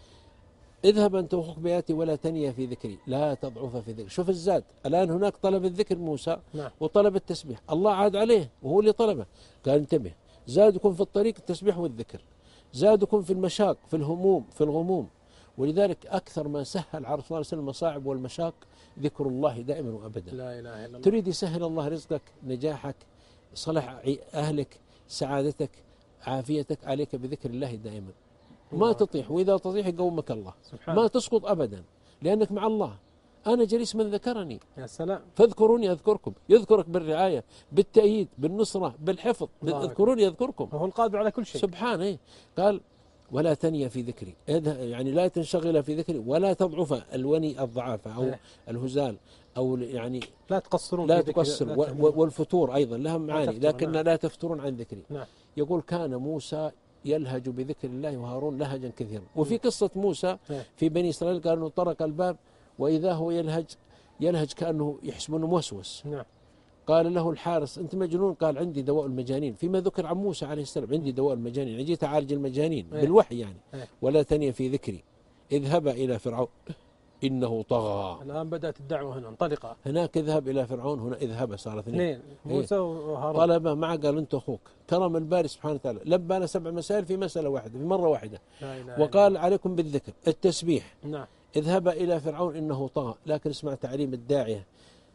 اذهب أنت وأخوك بآياتي ولا تنيا في ذكري، لا تضعف في ذكري. شوف الزاد، الآن هناك طلب الذكر موسى، نعم. وطلب التسبيح، الله عاد عليه وهو اللي طلبه. قال انتبه، زادكم في الطريق التسبيح والذكر، زادكم في المشاق في الهموم في الغموم. ولذلك أكثر ما سهل على الرسول صلى الله عليه وسلم المصاعب والمشاق ذكر الله دائما وأبدا. لا إله إلا الله. تريد يسهل الله رزقك، نجاحك، صلاح أهلك، سعادتك، عافيتك، عليك بذكر الله دائما. ما تطيح، وإذا تطيح يقومك الله، ما تسقط أبدا لأنك مع الله. أنا جليس من ذكرني. يا سلام. فاذكروني أذكركم، يذكرك بالرعاية بالتأييد بالنصرة بالحفظ. اذكروني أذكركم، وهو القادر على كل شيء سبحانه. قال ولا تنيا في ذكري، يعني لا تنشغل في ذكري ولا تضعف الوني الضعافة أو الهزال، أو يعني لا تقصرون، لا تقصر. والفتور أيضا لها معاني، لكن نعم. لا تفترون عن ذكري. نعم. يقول كان موسى يلهج بذكر الله وهارون لهجا كثيرا. وفي قصة موسى في بني إسرائيل قال أنه طرق الباب وإذا هو يلهج كأنه يحسب أنه موسوس. نعم. قال له الحارس أنت مجنون؟ قال عندي دواء المجانين، فيما ذكر عن موسى عليه السلام عندي دواء المجانين، أنا جيت أعالج المجانين بالوحي يعني. ولا تنيا في ذكري اذهب إلى فرعون إنه طغى. الآن بدأت الدعوة هنا انطلقة. هناك اذهب إلى فرعون، هنا اذهب، صار اثنين. موسى وهارون. طلبه معه، قال أنت أخوك. كرم الباري سبحانه وتعالى، لبى لنا 7 مسائل في مسألة واحدة في مرة واحدة. وقال عليكم بالذكر التسبيح. نعم. اذهب إلى فرعون إنه طغى. لكن اسمع تعليم الداعية،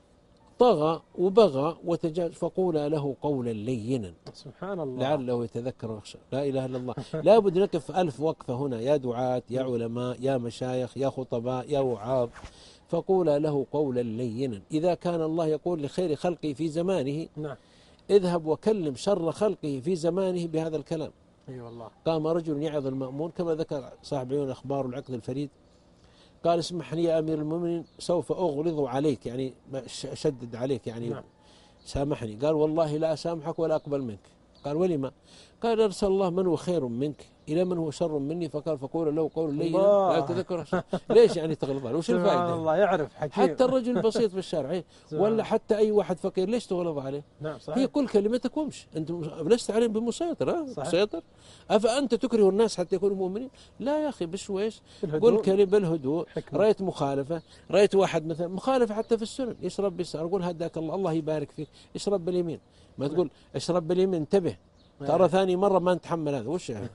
طغى وبغى وتجاوز، فقولا له قولا لينا سبحان الله لعله يتذكر ويخشى. لا إله إلا الله. لابد نقف 1000 وقفة هنا، يا دعاة يا علماء يا مشايخ يا خطباء يا وعاظ. فقولا له قولا لينا. إذا كان الله يقول لخير خلقه في زمانه، نعم، اذهب وكلم شر خلقه في زمانه بهذا الكلام. أي والله. قام رجل يعظ المأمون كما ذكر صاحب عيون الأخبار والعقد الفريد، قال اسمح لي يا أمير المؤمنين سوف أغلظ عليك، يعني أشدد عليك يعني. نعم. سامحني. قال والله لا أسامحك ولا أقبل منك. قال ولما؟ قال أرسل الله من هو خير منك إلى من هو شر مني، فقال فقول له قول لين لا تذكر. ليش يعني تغلظ عليه؟ وش الفائدة؟ الله يعرف حكيم. حتى الرجل البسيط في الشارع ولا حتى أي واحد فقير ليش تغلظ عليه؟ نعم صحيح. هي كل كلمتك وامش، أنت لست عليهم بمسيطر. مسيطر. أفأنت تكره الناس حتى يكونوا مؤمنين؟ لا يا أخي بشويش، قل كلمة بالهدوء. رأيت مخالفة، رأيت واحد مثلا مخالفة حتى في السنن يشرب باليسار، أقول هداك الله الله يبارك فيك، اشرب باليمين. ما تقول اشرب باليمين، انتبه ترى ثاني مرة ما نتحمل هذا. وش يعني؟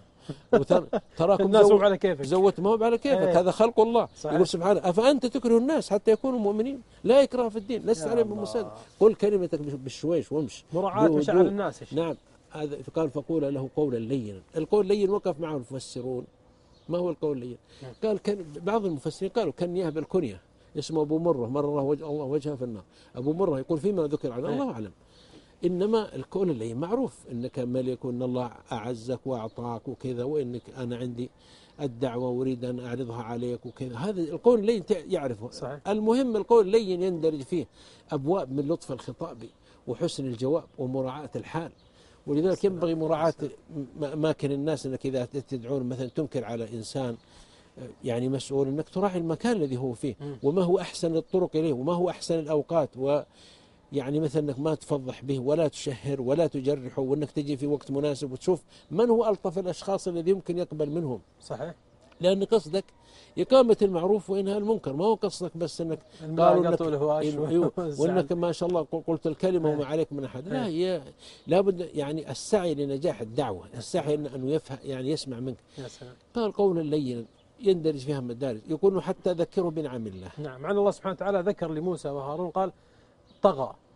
تراكم الناس مو على كيفك، زودت ما هو على كيفك. هذا خلق الله. صحيح. يقول سبحانه أفأنت تكره الناس حتى يكونوا مؤمنين؟ لا إكراه في الدين، لست عليهم بالمسيطر. قل كلمتك بالشويش وامش، مراعاة مشاعر الناس. نعم. هذا قال فقول له قولا لينا. القول لين وقف معه المفسرون. ما هو القول اللين؟ قال كان بعض المفسرين قالوا كان يهب الكنية، اسمه أبو مرة، مرة وجه الله وجهه في النار. أبو مرة يقول فيما ذكر عنه الله أعلم. إنما القول اللين معروف إنك ملك وإن الله أعزك وأعطاك وكذا، وإنك أنا عندي الدعوة وأريد أن أعرضها عليك وكذا. هذا القول اللين يعرفه. صحيح. المهم القول اللين يندرج فيه أبواب من لطف الخطاب وحسن الجواب ومراعاة الحال. ولذلك ينبغي مراعاة أماكن الناس، أنك إذا تدعون مثلا تنكر على إنسان يعني مسؤول، أنك تراعي المكان الذي هو فيه وما هو أحسن الطرق إليه وما هو أحسن الأوقات، ويعني مثلا أنك ما تفضح به ولا تشهر ولا تجرحه، وأنك تجي في وقت مناسب وتشوف من هو ألطف الأشخاص الذي يمكن يقبل منهم. صحيح. لأن قصدك إقامة المعروف وإنهاء المنكر، ما هو قصدك بس أنك قالوا إنك وإنك ما شاء الله قلت الكلمة وما عليك من أحد. لا، هي لابد يعني السعي لنجاح الدعوة، السعي أنه يفهم يعني يسمع منك. يا سلام. قال قولا لينا يندرج فيها مدارج، يكون حتى ذكروا بنعم الله. نعم. مع أن الله سبحانه وتعالى ذكر لموسى وهارون قال طغى،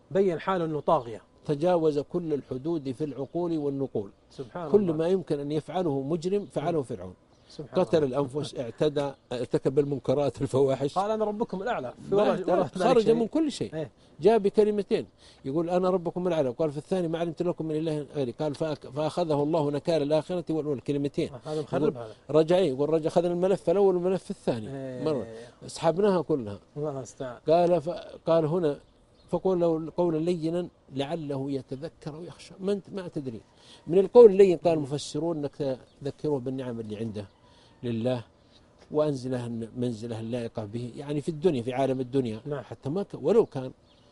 بين حاله أنه طاغية. تجاوز كل الحدود في العقول والنقول. سبحان كل الله. ما يمكن أن يفعله مجرم فعله فرعون. سبحان قتل الله. الأنفس، اعتدى، ارتكب المنكرات الفواحش، قال أنا ربكم الأعلى، خرج من كل شيء. إيه؟ جاء بكلمتين، يقول أنا ربكم الأعلى، وقال في الثاني ما علمت لكم من إله غيري، قال فأخذه الله نكال الآخرة والأولى، كلمتين. هذا مخرب هذا. رجع يقول رجع أخذنا الملف الأول والملف الثاني مرة، سحبناها كلها. الله المستعان. قال هنا فقول له قولا لينا لعله يتذكر ويخشى. ما تدري من القول اللين. قال المفسرون انك تذكره بالنعم اللي عنده لله، وانزله منزله اللائقه به، يعني في الدنيا، في عالم الدنيا. نعم. حتى ما ولو كان،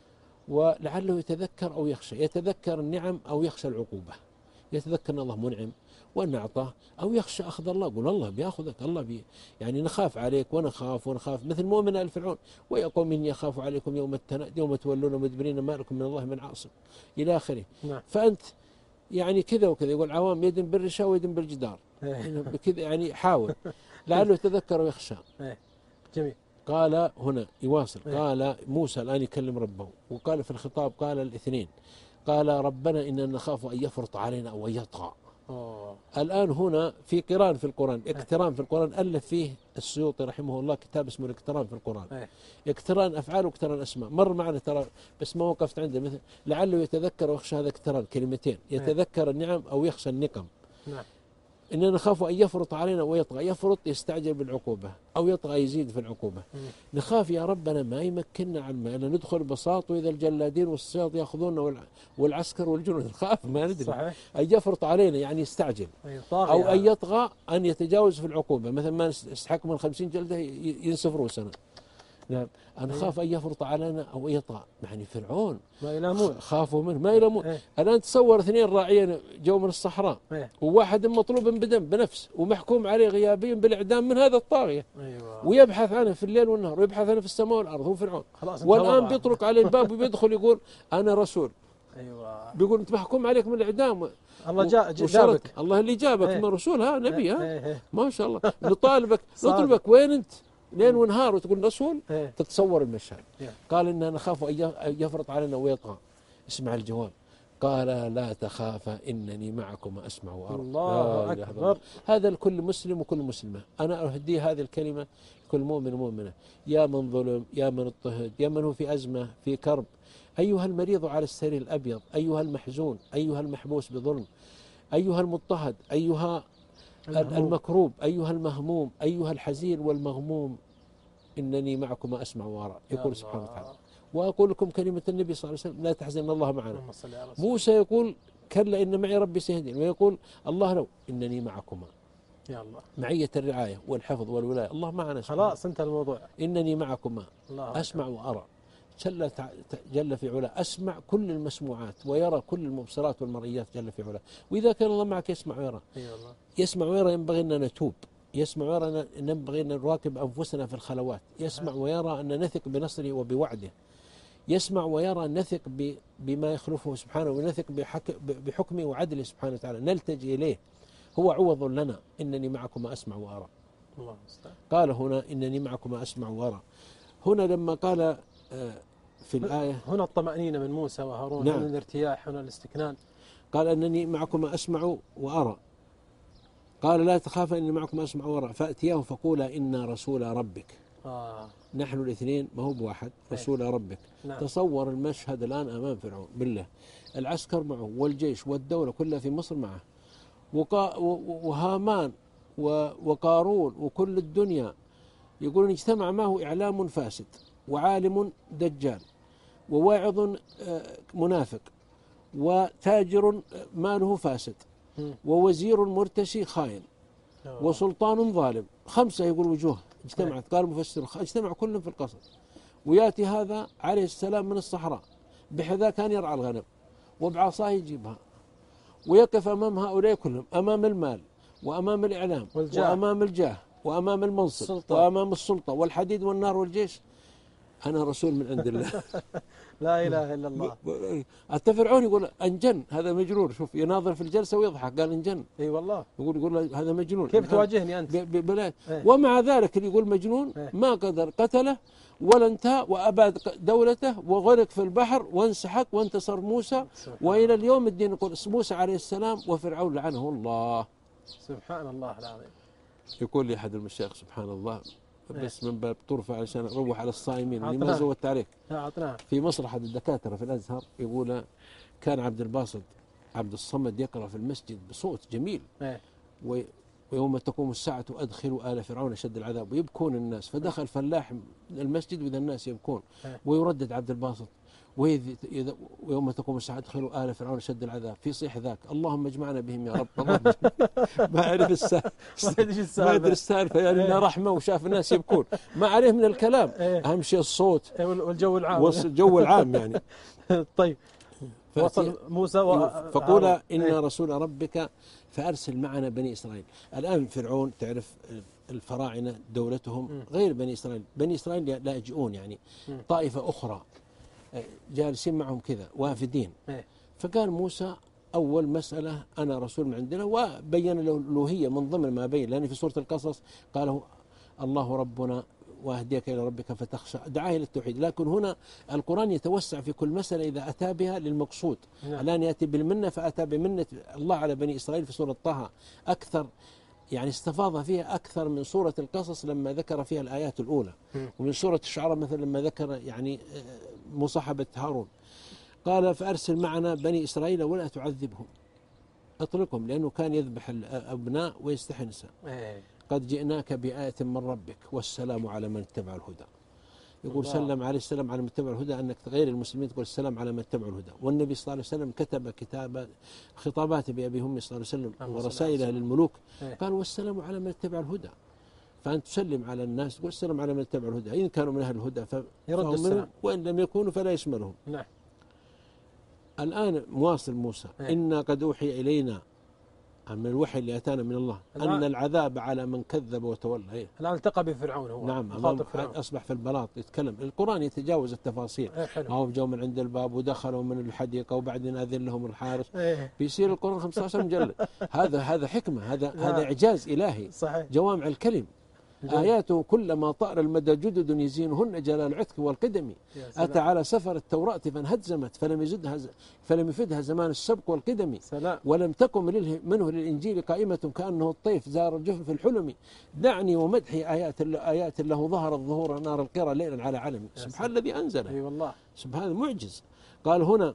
ولعله يتذكر او يخشى. يتذكر النعم او يخشى العقوبه. يتذكر ان الله منعم وان اعطاه، او يخشى اخذ الله. يقول الله بياخذك، الله يعني نخاف عليك ونخاف مثل مؤمن ال فرعون، ويقوم اني اخاف عليكم يوم التناد يوم تولون مدبرين ما لكم من الله من عاصم الى اخره. نعم. فانت يعني كذا وكذا. يقول عوام يد بالرشا ويد بالجدار، بكذا يعني حاول لعله يتذكر ويخشى. جميل. قال هنا يواصل، قال موسى الآن يكلم ربه، وقال في الخطاب قال الاثنين، قال ربنا إننا نخاف أن يفرط علينا أو أن يطغى. الآن هنا في قران في القرآن، اقتران في القرآن ألف فيه السيوطي رحمه الله كتاب اسمه الاقتران في القرآن. اقتران أفعال واقتران أسماء، مر معنا ترى بس ما وقفت عنده. مثل لعله يتذكر ويخشى، هذا اقتران كلمتين، يتذكر النعم أو يخشى النقم. نعم. إننا نخاف أن يفرط علينا ويطغى. يفرط يستعجل بالعقوبة، أو يطغى يزيد في العقوبة. نخاف يا ربنا ما يمكننا عن ما ندخل بساط، وإذا الجلادين والصياد يأخذونا والعسكر والجنود، نخاف ما ندري. صحيح. أن يفرط علينا يعني يستعجل، أو أن يطغى أن يتجاوز في العقوبة، مثل ما يستحق من 50 جلدة ينسف رؤوسنا. نعم. أنا خاف أن يفرط علينا أو يطغى. يعني فرعون ما يلامون، خافوا منه ما يلامون. الآن تصور اثنين راعيين جو من الصحراء، وواحد مطلوب بدم بنفس، ومحكوم عليه غيابيا بالإعدام من هذا الطاغية. ويبحث عنه في الليل والنهار، ويبحث عنه في السماء والأرض. هو فرعون. والآن بيطرق عليه الباب وبيدخل يقول أنا رسول. بيقول أنت محكوم عليك من الإعدام. الله جابك، الله اللي جابك من رسول، ها نبي، ها ما شاء الله. نطالبك وين أنت ليل ونهار وتقول رسول. تتصور المشهد. قال إننا نخاف أن يفرط علينا ويطغى. اسمع الجواب، قال لا تخافا إنني معكم أسمع وأرى. الله أكبر. هذا لكل مسلم وكل مسلمة. أنا أهدي هذه الكلمة لكل مؤمن ومؤمنة، يا من ظلم، يا من اضطهد، يا من هو في أزمة في كرب، أيها المريض على السرير الأبيض، أيها المحزون، أيها المحبوس بظلم، أيها المضطهد، أيها المكروب، أيها المهموم، أيها الحزين والمغموم، إنني معكم أسمع وأرى. يقول سبحانه وتعالى. وأقول لكم كلمة النبي صلى الله عليه وسلم، لا تحزن إن الله معنا. موسى يقول كلا إن معي ربي سيهدين، ويقول الله لو إنني معكما. يا الله، معية الرعاية والحفظ والولاية، الله معنا. خلاص انتهى الموضوع. إنني معكما أسمع وأرى. جل في علاه، أسمع كل المسموعات ويرى كل المبصرات والمرئيات جل في علاه. وإذا كان الله معك يسمع ويرى. يسمع ويرى، ينبغي أن نتوب. يسمع ويرى أن ينبغي أن نراقب أنفسنا في الخلوات. يسمع ويرى أن نثق بنصره وبوعده. يسمع ويرى أن نثق بما يخلفه سبحانه، ونثق بحكمه وعدله سبحانه وتعالى، نلتجئ إليه، هو عوض لنا. إنني معكم أسمع وأرى. قال هنا إنني معكم أسمع وأرى. هنا لما قال في الآية هنا الطمأنينة من موسى وهارون. نعم. هنا الارتياح، هنا الاستكنان. قال أنني معكم أسمع وأرى. قال لا تخاف إني معكم أسمع وأرى، فأتياه فقولا إنا رسول ربك. نحن الاثنين ما هو بواحد، رسول ربك. نعم. تصور المشهد الآن أمام فرعون بالله، العسكر معه والجيش والدولة كلها في مصر معه، وهامان وقارون وكل الدنيا. يقولون اجتمع معه إعلام فاسد، وعالم دجال، وواعظ منافق، وتاجر ماله فاسد، ووزير مرتشي خاين، وسلطان ظالم. 5 يقول وجوه اجتمعت. قال مفسر اجتمع كلهم في القصر. وياتي هذا عليه السلام من الصحراء بحذاء كان يرعى الغنم، وبعصاه يجيبها، ويقف أمام هؤلاء كلهم، أمام المال وأمام الإعلام وأمام الجاه وأمام المنصب وأمام السلطة والحديد والنار والجيش. أنا رسول من عند الله. لا إله إلا الله. حتى فرعون يقول أنجن، هذا مجنون. شوف يناظر في الجلسة ويضحك، قال أنجن. اي والله. يقول هذا مجنون، كيف تواجهني أنت؟ ومع ذلك اللي يقول مجنون ما قدر قتله ولا انتهى، وأباد دولته وغرق في البحر وانسحق وانتصر موسى. وإلى اليوم الدين يقول موسى عليه السلام وفرعون لعنه الله. سبحان الله العظيم. يقول لي أحد المشايخ سبحان الله، بس من باب طرفة عشان أروح على الصائمين اللي ما زودت عليك. في مصر أحد الدكاترة في الأزهر يقول كان عبد الباسط عبد الصمد يقرأ في المسجد بصوت جميل، ويوم تقوم الساعة أدخلوا آل فرعون أشد العذاب، ويبكون الناس. فدخل فلاح المسجد وإذا الناس يبكون، ويردد عبد الباسط ويوم تقوم الساعة أدخلوا آل فرعون أشد العذاب، في صيح ذاك اللهم اجمعنا بهم يا رب. ما عرف السالفة، ما أدري السالفة، يعني إنها رحمة وشاف الناس يبكون، ما عليه من الكلام، أهم شيء الصوت والجو العام، والجو العام يعني. طيب وصل موسى فقول إن رسول ربك فأرسل معنا بني إسرائيل. الآن فرعون تعرف الفراعنة دولتهم غير بني إسرائيل، بني إسرائيل لاجئون يعني طائفة أخرى جالسين معهم كذا وافدين. فقال موسى أول مسألة أنا رسول من عندنا، وبين له الألوهية من ضمن ما بين، لأن في سورة القصص قاله الله ربنا وأهديك إلى ربك فتخشى، دعاه إلى التوحيد. لكن هنا القرآن يتوسع في كل مسألة إذا أتى بها للمقصود. الآن يأتي بالمنة، فأتى بمنة الله على بني إسرائيل في سورة طه أكثر، يعني استفاض فيها أكثر من سورة القصص لما ذكر فيها الآيات الأولى، ومن سورة الشعراء مثلا لما ذكر يعني مصاحبة هارون. قال فأرسل معنا بني إسرائيل ولا تعذبهم، أطلقهم، لأنه كان يذبح الأبناء ويستحي النساء. قد جئناك بآية من ربك والسلام على من اتبع الهدى. يقول سلم عليه السلام على من اتبع الهدى، أنك غير المسلمين تقول السلام على من اتبع الهدى. والنبي صلى الله عليه وسلم كتب خطابات بأبي همي صلى الله عليه وسلم ورسائله للملوك، قال والسلام على من اتبع الهدى. فأن تسلم على الناس تقول السلام على من اتبع الهدى، إن كانوا من أهل الهدى يرد السلام، وإن لم يكونوا فلا يشملهم. نعم. الآن مواصل موسى إنا قد أوحي إلينا من الوحي اللي أتانا من الله أن العذاب على من كذب وتولى. الآن التقى بفرعون، هو نعم فرعون. أصبح في البلاط يتكلم. القرآن يتجاوز التفاصيل. هم جو من عند الباب ودخلوا من الحديقة وبعدين أذن لهم الحارس. بيصير القرآن 15 مجلد. هذا حكمة، هذا إعجاز إلهي. صحيح. جوامع الكلم. آياته كلما طار المدى جدد يزينهن جلال العتق والقدم. أتى على سفر التوراة فانهزمت فلم يفدها زمان السبق والقدم. ولم تكن منه للإنجيل قائمة كأنه الطيف زار الجفن في الحلم. دعني ومدحي آيات له ظهرت ظهور نار القرى ليلا على علم. سبحان الذي أنزله. أي والله. سبحان المعجز. قال هنا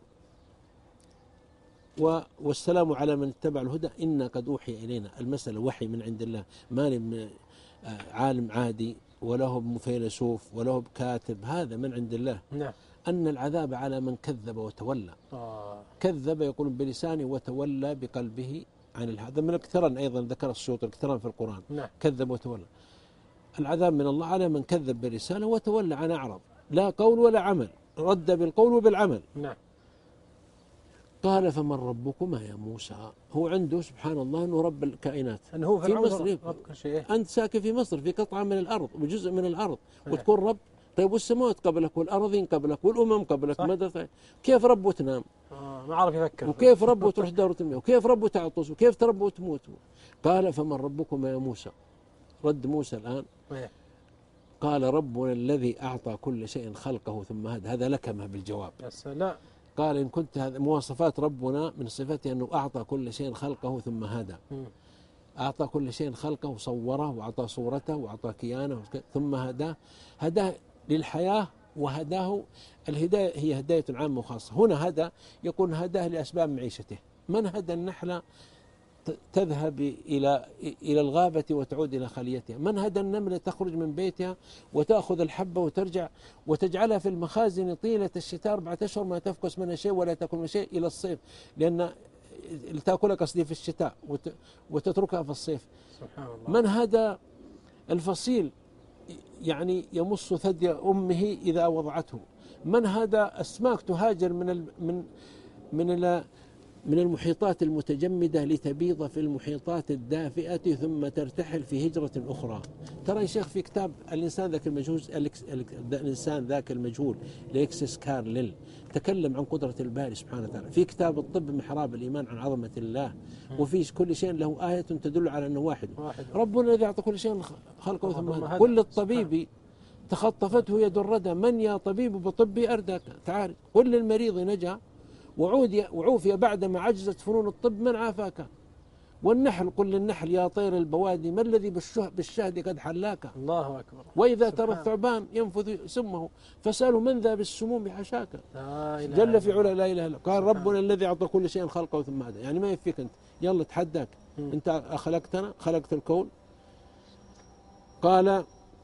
والسلام على من اتبع الهدى إنا قد أوحي إلينا. المسألة وحي من عند الله، ما من عالم عادي ولا هو فيلسوف ولا هو كاتب، هذا من عند الله. نعم. أن العذاب على من كذب وتولى. كذب يقول بلسانه وتولى بقلبه عن هذا من الاقتران، أيضا ذكر السيوطي الاقتران في القرآن. نعم. كذب وتولى. العذاب من الله على من كذب بلسانه وتولى عن أعرض، لا قول ولا عمل، رد بالقول وبالعمل. نعم. قال فمن ربكما يا موسى؟ هو عنده سبحان الله أنه رب الكائنات، أنه هو في مصر رب كل شيء. أنت ساكن في مصر في قطعة من الأرض وجزء من الأرض وتكون رب. طيب والسماوات قبلك والأرضين قبلك والأمم قبلك، ماذا كيف رب وتنام؟ ما عرف يفكر. وكيف رب وتروح دار وتمية، وكيف رب وتعطس، وكيف ترب وتموت. قال فمن ربكما يا موسى؟ رد موسى الآن قال ربنا الذي أعطى كل شيء خلقه ثم هدى. هذا لكمه بالجواب. يا سلام. قال إن كنت هذه مواصفات ربنا من صفاته أنه أعطى كل شيء خلقه ثم هدى. أعطى كل شيء خلقه، صوره وأعطى صورته وأعطى كيانه ثم هداه للحياة، وهداه. الهداية هي هداية عامة وخاصة. هنا هدى يكون هداه لأسباب معيشته. من هدى النحلة تذهب إلى الغابة وتعود إلى خليتها؟ من هدى النملة تخرج من بيتها وتأخذ الحبة وترجع وتجعلها في المخازن طيلة الشتاء 4 أشهر ما تفقس منها شيء ولا تأكل من شيء إلى الصيف، لأن تأكلها قصدي في الشتاء وتتركها في الصيف. سبحان الله. من هدى الفصيل يعني يمص ثدي أمه إذا وضعته؟ من هدى السماك تهاجر من المحيطات المتجمدة لتبيض في المحيطات الدافئة ثم ترتحل في هجرة أخرى. ترى يا شيخ في كتاب الإنسان ذاك المجهول، الإنسان ذاك المجهول لإكسس كارليل تكلم عن قدرة الباري سبحانه وتعالى. في كتاب الطب محراب الإيمان عن عظمة الله، وفي كل شيء له آية تدل على أنه واحد. ربنا الذي أعطى كل شيء خلقه ثم هدى. كل الطبيب تخطفته يد الردى، من يا طبيب بطبي أرداك. تعال قل للمريض نجا وعوفي بعدما عجزت فنون الطب من عافاك. والنحل قل للنحل يا طير البوادي ما الذي بالشهد قد حلاك. الله أكبر. وإذا ترى الثعبان ينفذ سمه فسأله من ذا بالسموم حشاك. جل في علا لا إله إلا. قال ربنا الذي أعطى كل شيء خلقه ثم هدى. يعني ما يكفيك أنت، يلا تحداك. أنت خلقتنا، خلقت الكون. قال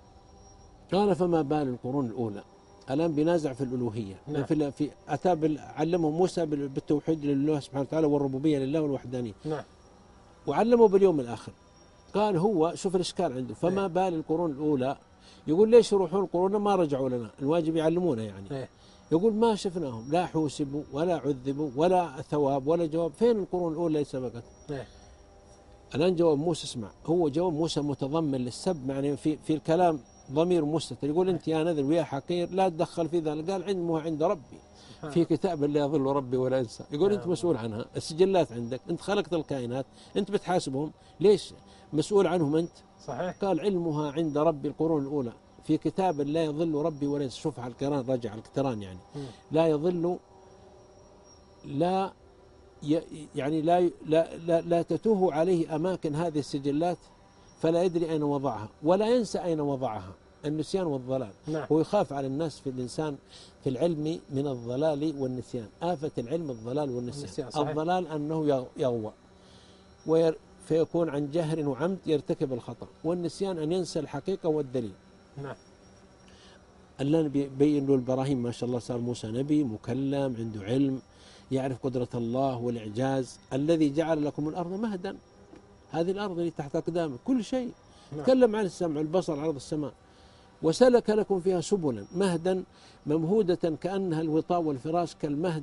فما بال القرون الأولى. الآن بينازع في الألوهية. نعم. في أتى علمه موسى بالتوحيد لله سبحانه وتعالى والربوبية لله والوحدانية. نعم. وعلمه باليوم الآخر. قال هو شوف الإشكال عنده، فما بال القرون الأولى. يقول ليش يروحون القرون ما رجعوا لنا؟ الواجب يعلمونا يعني. يقول ما شفناهم لا حوسبوا ولا عذبوا ولا ثواب ولا جواب. فين القرون الأولى اللي سبقت؟ الآن جواب موسى اسمع، هو جواب موسى متضمن للسب، يعني في الكلام ضمير مستتر. يقول أنت يا نذر ويا حقير لا تدخل في ذلك. قال علمها عند ربي في كتاب لا يضل ربي ولا ينسى. يقول أنت مسؤول عنها، السجلات عندك، أنت خلقت الكائنات، أنت بتحاسبهم، ليش مسؤول عنهم أنت؟ صحيح. قال علمها عند ربي القرون الأولى في كتاب لا يضل ربي ولا ينسى. شوف على القران، رجع على القران يعني. لا يضل، لا يعني لا تتوه عليه أماكن هذه السجلات فلا يدري أين وضعها ولا ينسى أين وضعها. النسيان والضلال. نعم. هو يخاف على الناس في الإنسان في العلم من الضلال والنسيان. آفة العلم الضلال والنسيان. الضلال أنه يغوى فيكون عن جهل وعمد يرتكب الخطأ، والنسيان أن ينسى الحقيقة والدليل. نعم. الله بيبين له البراهين، ما شاء الله صار موسى نبي مكلم عنده علم يعرف قدرة الله والإعجاز. الذي جعل لكم الأرض مهدا، هذه الأرض اللي تحت أقدامك كل شيء. تكلم عن السمع البصر عرض السماء. وسلك لكم فيها سبلا مهدا ممهودة كأنها الوطاء والفراش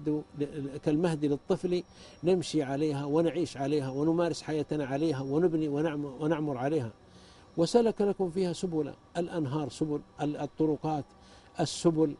كالمهد للطفل نمشي عليها ونعيش عليها ونمارس حياتنا عليها ونبني ونعمر عليها. وسلك لكم فيها سبلا، الأنهار سبل، الطرقات السبل.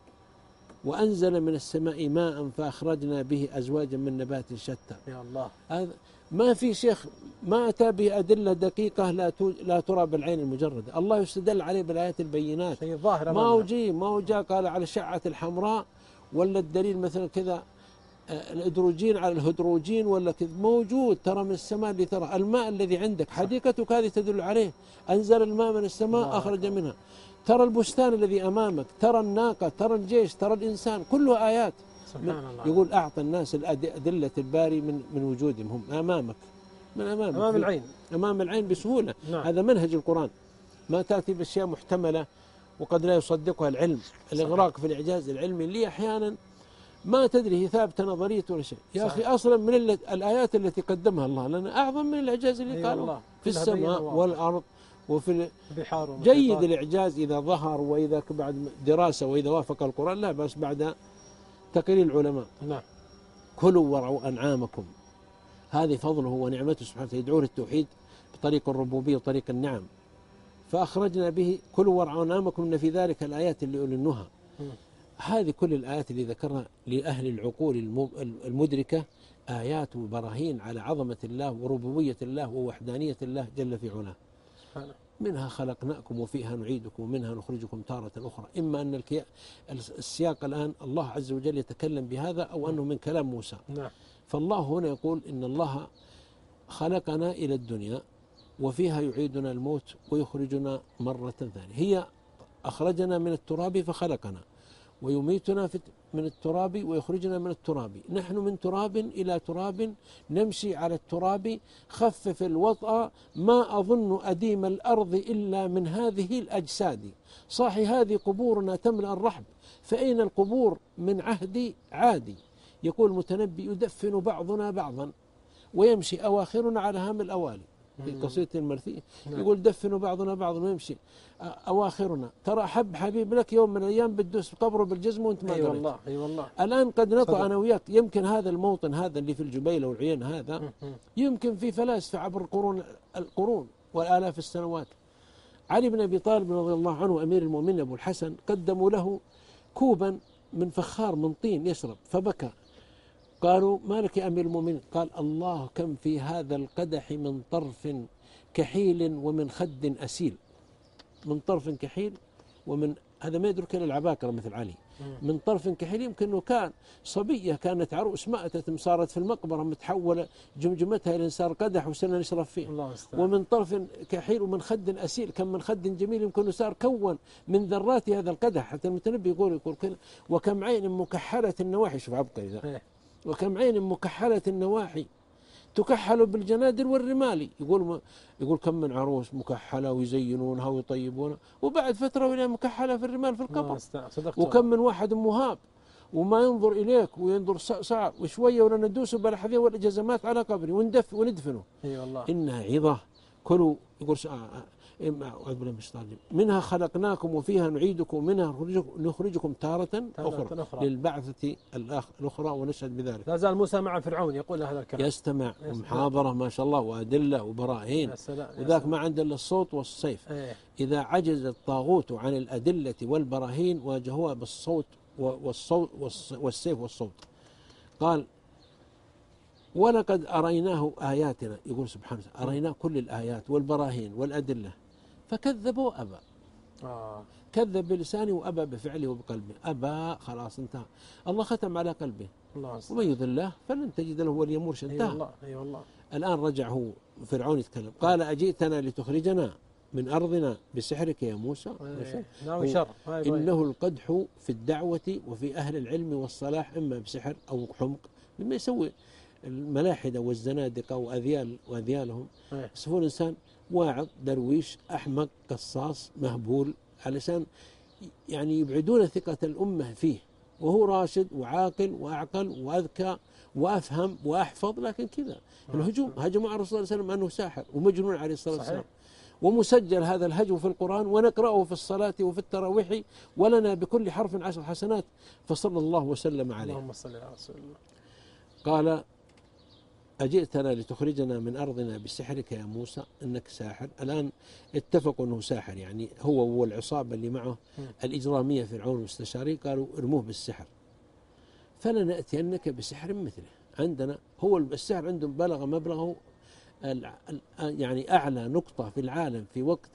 وأنزل من السماء ماء فأخرجنا به أزواجا من نبات شتى. يا الله. هذا ما في شيخ ما أتى بأدلة دقيقة لا ترى بالعين المجردة. الله يستدل عليه بالآيات البينات. شيء ظاهر. ما هو جاء قال على الشعة الحمراء ولا الدليل مثلا كذا الأدروجين على الهدروجين ولا كذا. موجود ترى من السماء اللي ترى الماء الذي عندك حديقتك هذه تدل عليه. أنزل الماء من السماء أخرج منها. ترى البستان الذي أمامك، ترى الناقة، ترى الجيش، ترى الإنسان، كلها آيات. سبحان الله. يقول أعطى الناس أدلة الباري من وجودهم، هم أمامك، من أمامك، أمام العين، أمام العين بسهولة. نعم. هذا منهج القرآن، ما تأتي بأشياء محتملة وقد لا يصدقها العلم. الإغراق في الإعجاز العلمي اللي أحيانا ما تدري هي ثابتة نظرية ولا شيء. يا أخي أصلا من الآيات التي قدمها الله لنا أعظم من الإعجاز اللي قالوا في السماء والأرض وفي البحار. جيد الإعجاز إذا ظهر وإذا بعد دراسة وإذا وافق القرآن لا بس بعد تقرير العلماء. نعم. كلوا وارعوا أنعامكم، هذه فضله ونعمته سبحانه وتعالى. يدعون التوحيد بطريق الربوبية وطريق النعم. فأخرجنا به كلوا وارعوا أنعامكم إن في ذلك الآيات اللي أولي النهى. هذه كل الآيات اللي ذكرها لأهل العقول المدركة آيات وبراهين على عظمة الله وربوبية الله ووحدانية الله جل في علاه. منها خلقناكم وفيها نعيدكم ومنها نخرجكم تارة أخرى. إما أن السياق الآن الله عز وجل يتكلم بهذا أو أنه من كلام موسى. فالله هنا يقول إن الله خلقنا إلى الدنيا وفيها يعيدنا الموت ويخرجنا مرة ثانية. هي أخرجنا من التراب فخلقنا ويميتنا من التراب ويخرجنا من التراب. نحن من تراب إلى تراب نمشي على التراب. خفف الوطأ ما أظن أديم الأرض إلا من هذه الأجساد. صاحي هذه قبورنا تملأ الرحب فأين القبور من عهد عادي. يقول المتنبي يدفن بعضنا بعضا ويمشي أواخرنا على هام الأوالي. في قصيدة المرثية يقول دفنوا بعضنا بعض ويمشي أواخرنا، ترى حب حبيب لك يوم من الأيام بتدوس قبره بالجزم وأنت ما أي دريت. والله أي والله. الآن قد نطع أنا وياك، يمكن هذا الموطن هذا اللي في الجبيلة والعيين هذا يمكن في فلاسفة عبر القرون والآلاف السنوات. علي بن أبي طالب رضي الله عنه أمير المؤمنين أبو الحسن قدموا له كوبا من فخار من طين يشرب فبكى، قالوا ما لك يا أمير المؤمنين؟ قال الله كم في هذا القدح من طرف كحيل ومن خد أسيل. من طرف كحيل ومن هذا ما يدرك إلا العباقرة مثل علي. من طرف كحيل يمكن أنه كان صبية كانت عروس ماتت صارت في المقبرة متحولة جمجمتها إلى صار قدح وصرنا نشرب فيه. ومن طرف كحيل ومن خد أسيل، كم من خد جميل يمكن أنه صار كون من ذرات هذا القدح. حتى المتنبي يقول كذا وكم عين مكحلة النواحي، شوف عبقري ذا، وكم عين مكحلة النواحي تكحل بالجنادل والرمال. يقول كم من عروس مكحلة ويزينونها ويطيبونها وبعد فترة وإلى مكحلة في الرمال في القبر. وكم من واحد مهاب وما ينظر إليك وينظر صعب وشوية ولا ندوس بالحذية والجزمات على قبري وندفنه. إنها عظة. كلوا يقول منها خلقناكم وفيها نعيدكم ومنها نخرجكم تارة أخرى للبعثة الأخرى ونشهد بذلك. لا زال موسى مع فرعون يقول هذا الكلام، يستمع ومحاضرة ما شاء الله وأدلة وبراهين، وذاك ما عنده إلا الصوت والسيف. إذا عجز الطاغوت عن الأدلة والبراهين واجهوها بالصوت والسيف والصوت. قال ولقد أريناه آياتنا، يقول سبحانه أريناه كل الآيات والبراهين والأدلة فكذبوا أبى. كذب بلسانه وأبى بفعله وبقلبه. أبى خلاص انتهى، الله ختم على قلبه. ومن يضل الله فلن تجد له وليا مرشدا. انتهى. الآن رجع هو فرعون يتكلم، قال أجئتنا لتخرجنا من أرضنا بسحرك يا موسى. إنه القدح في الدعوة وفي أهل العلم والصلاح إما بسحر أو حمق، لما يسوي الملاحدة والزنادقة وأذيالهم يصفون إنسان واعظ درويش أحمق قصاص مهبول، علشان يعني يبعدون ثقة الأمة فيه، وهو راشد وعاقل وأعقل وأذكى وأفهم وأحفظ. لكن كذا الهجوم هجموا على الرسول صلى الله عليه وسلم أنه ساحر ومجنون عليه الصلاة والسلام، ومسجل هذا الهجو في القرآن ونقرأه في الصلاة وفي التراويح ولنا بكل حرف 10 حسنات. فصلى الله وسلم عليه. اللهم صل على رسول الله. قال أجئتنا لتخرجنا من أرضنا بسحرك يا موسى إنك ساحر. الآن اتفقوا أنه ساحر، يعني هو والعصابة اللي معه الإجرامية فرعون المستشاري قالوا ارموه بالسحر، فلنأتينك بسحر مثله. عندنا هو السحر عندهم بلغ مبلغه يعني أعلى نقطة في العالم في وقت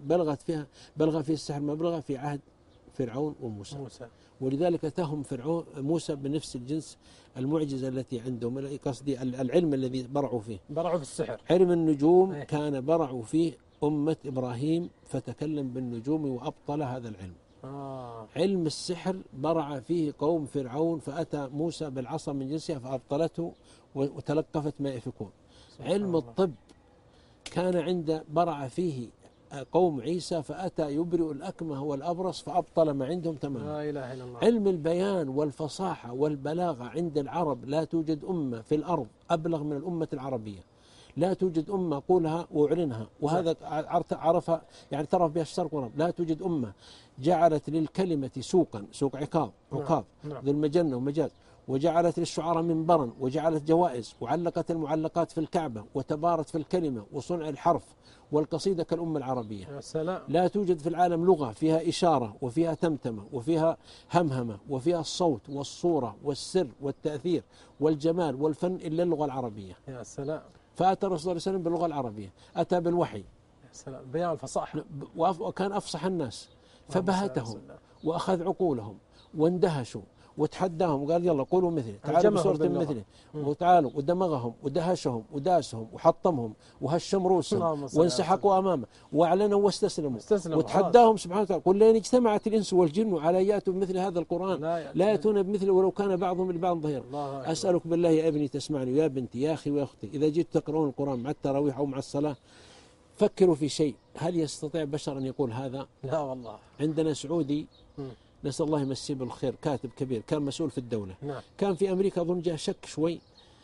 بلغ فيه السحر مبلغه في عهد فرعون وموسى. ولذلك أتاهم فرعون موسى بنفس الجنس المعجزة التي عندهم، قصدي العلم الذي برعوا فيه، برعوا في السحر. علم النجوم كان برعوا فيه أمة إبراهيم فتكلم بالنجوم وأبطل هذا العلم. علم السحر برع فيه قوم فرعون فأتى موسى بالعصا من جنسها فأبطلته وتلقفت ما يفكون. علم الطب كان عند برع فيه قوم عيسى فأتى يبرئ الأكمه والأبرص فأبطل ما عندهم تماما. لا إله إلا الله. علم البيان والفصاحة والبلاغة عند العرب لا توجد أمة في الأرض أبلغ من الأمة العربية، لا توجد أمة أقولها وأعلنها، وهذا عرف يعني ترى بها الشرق والغرب. لا توجد أمة جعلت للكلمة سوقا، سوق عكاظ ذو المجنة ومجاز، وجعلت للشعراء منبرا وجعلت جوائز وعلقت المعلقات في الكعبة وتبارت في الكلمة وصنع الحرف والقصيدة كالأمة العربية. لا توجد في العالم لغة فيها إشارة وفيها تمتمة وفيها همهمة وفيها الصوت والصورة والسر والتأثير والجمال والفن إلا اللغة العربية. يا سلام. فأتى الرسول صلى الله عليه وسلم باللغة العربية، أتى بالوحي. يا سلام. بيان الفصاحة. وكان أفصح الناس فبهتهم وأخذ عقولهم واندهشوا وتحداهم قال يلا قولوا مثلي، تعالوا بصورة مثلي، وتعالوا ودمغهم ودهشهم وداسهم وحطمهم وهشم رؤوسهم وانسحقوا أمامه وأعلنوا واستسلموا وتحداهم سبحانه وتعالى قل لئن اجتمعت الإنس والجن على يأتوا بمثل هذا القرآن لا يأتون بمثله ولو كان بعضهم لبعض ظهيرا. أسألك بالله يا ابني تسمعني ويا بنتي يا أخي ويا أختي، إذا جيت تقرؤون القرآن مع التراويح أو مع الصلاة فكروا في شيء، هل يستطيع بشر أن يقول هذا؟ لا والله. عندنا سعودي نسأل الله يمسيه بالخير، كاتب كبير كان مسؤول في الدولة. كان في أمريكا أظن جاء شك شوي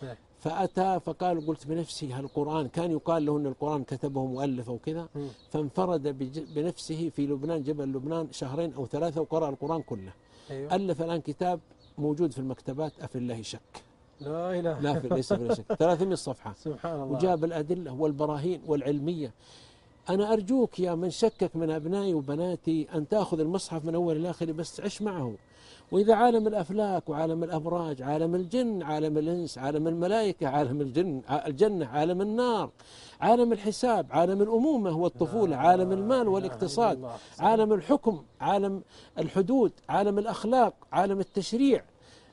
فأتى فقال قلت بنفسي هالقرآن، كان يقال له أن القرآن كتبه مؤلف أو كذا، فانفرد بنفسه في لبنان، جبل لبنان 2 أو 3 وقرأ القرآن كله. أيوة. ألف الآن كتاب موجود في المكتبات أفي الله شك، لا إله لا ليس في شك، 300 صفحة، سبحان الله. وجاب الأدلة والبراهين والعلمية. أنا أرجوك يا من شكك من أبنائي وبناتي أن تأخذ المصحف من أول إلى آخره، بس عش معه. وإذا عالم الأفلاك وعالم الأبراج، عالم الجن، عالم الإنس، عالم الملائكة، عالم الجنة، عالم النار، عالم الحساب، عالم الأمومة والطفولة، عالم المال والاقتصاد، عالم الحكم، عالم الحدود، عالم الأخلاق، عالم التشريع،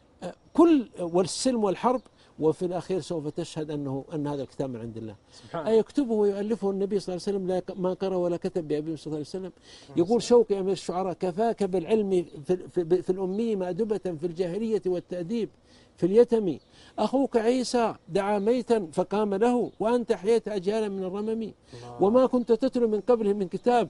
كل والسلم والحرب، وفي الأخير سوف تشهد أن هذا الكتاب من عند الله. أيكتبه ويؤلفه النبي صلى الله عليه وسلم، لا ما قرأ ولا كتب بأبيه صلى الله عليه وسلم. يقول شوقي أمير الشعراء: كفاك بالعلم في الأمي مأدبة في الجاهلية والتأديب في اليتم، أخوك عيسى دعا ميتا فقام له، وأنت أحييت أجيالا من الرمم، وما كنت تتلو من قبله من كتاب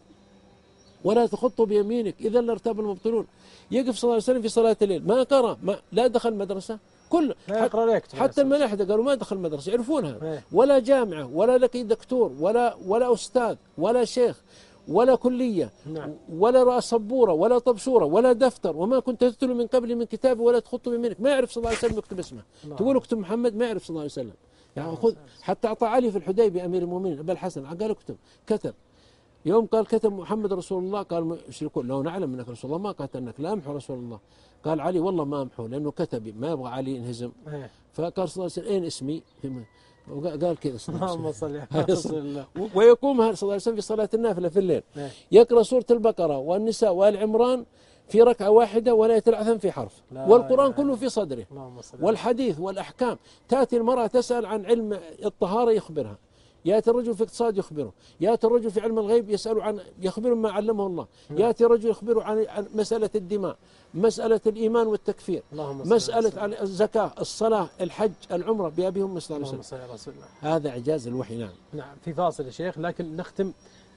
ولا تخط بيمينك إذا لارتاب المبطلون. يقف صلى الله عليه وسلم في صلاة الليل ما قرأ، لا دخل مدرسة، كل حتى الملاحدة قالوا ما دخل مدرسة يعرفونها، ولا جامعة، ولا لك دكتور، ولا أستاذ، ولا شيخ، ولا كلية، ولا رأس سبورة، ولا طبشورة، ولا دفتر، وما كنت تتلو من قبل من كتاب ولا تخط بيمينك. ما يعرف صلى الله عليه وسلم يكتب اسمه، تقول اكتب محمد ما يعرف صلى الله عليه وسلم. يعني خذ، حتى أعطى علي في الحديبية أمير المؤمنين أبا الحسن، قال اكتب، كتب. يوم قال كتب محمد رسول الله، قال يشركون لو نعلم انك رسول الله ما قاتلناك، لا امحو رسول الله. قال علي والله ما امحو لانه كتب، ما يبغى علي ينهزم. فقال صلى الله عليه وسلم اين اسمي؟ قال كذا اللهم صل على رسول الله. ويقوم صلى الله عليه وسلم في صلاه النافله في الليل يقرا سوره البقره والنساء وال عمران في ركعه واحده ولا يتلعثم في حرف، والقران كله في صدره، والحديث والاحكام. تاتي المراه تسال عن علم الطهاره يخبرها، يأتي الرجل في اقتصاد يخبره، يأتي الرجل في علم الغيب يسأل عن يخبره ما علمه الله، يأتي الرجل يخبره عن مسألة الدماء، مسألة الإيمان والتكفير، مسألة الزكاة، الصلاة، الحج، العمرة بأبي أم صلى الله عليه وسلم. هذا إعجاز الوحي. نعم. في فاصل يا شيخ، لكن نختم.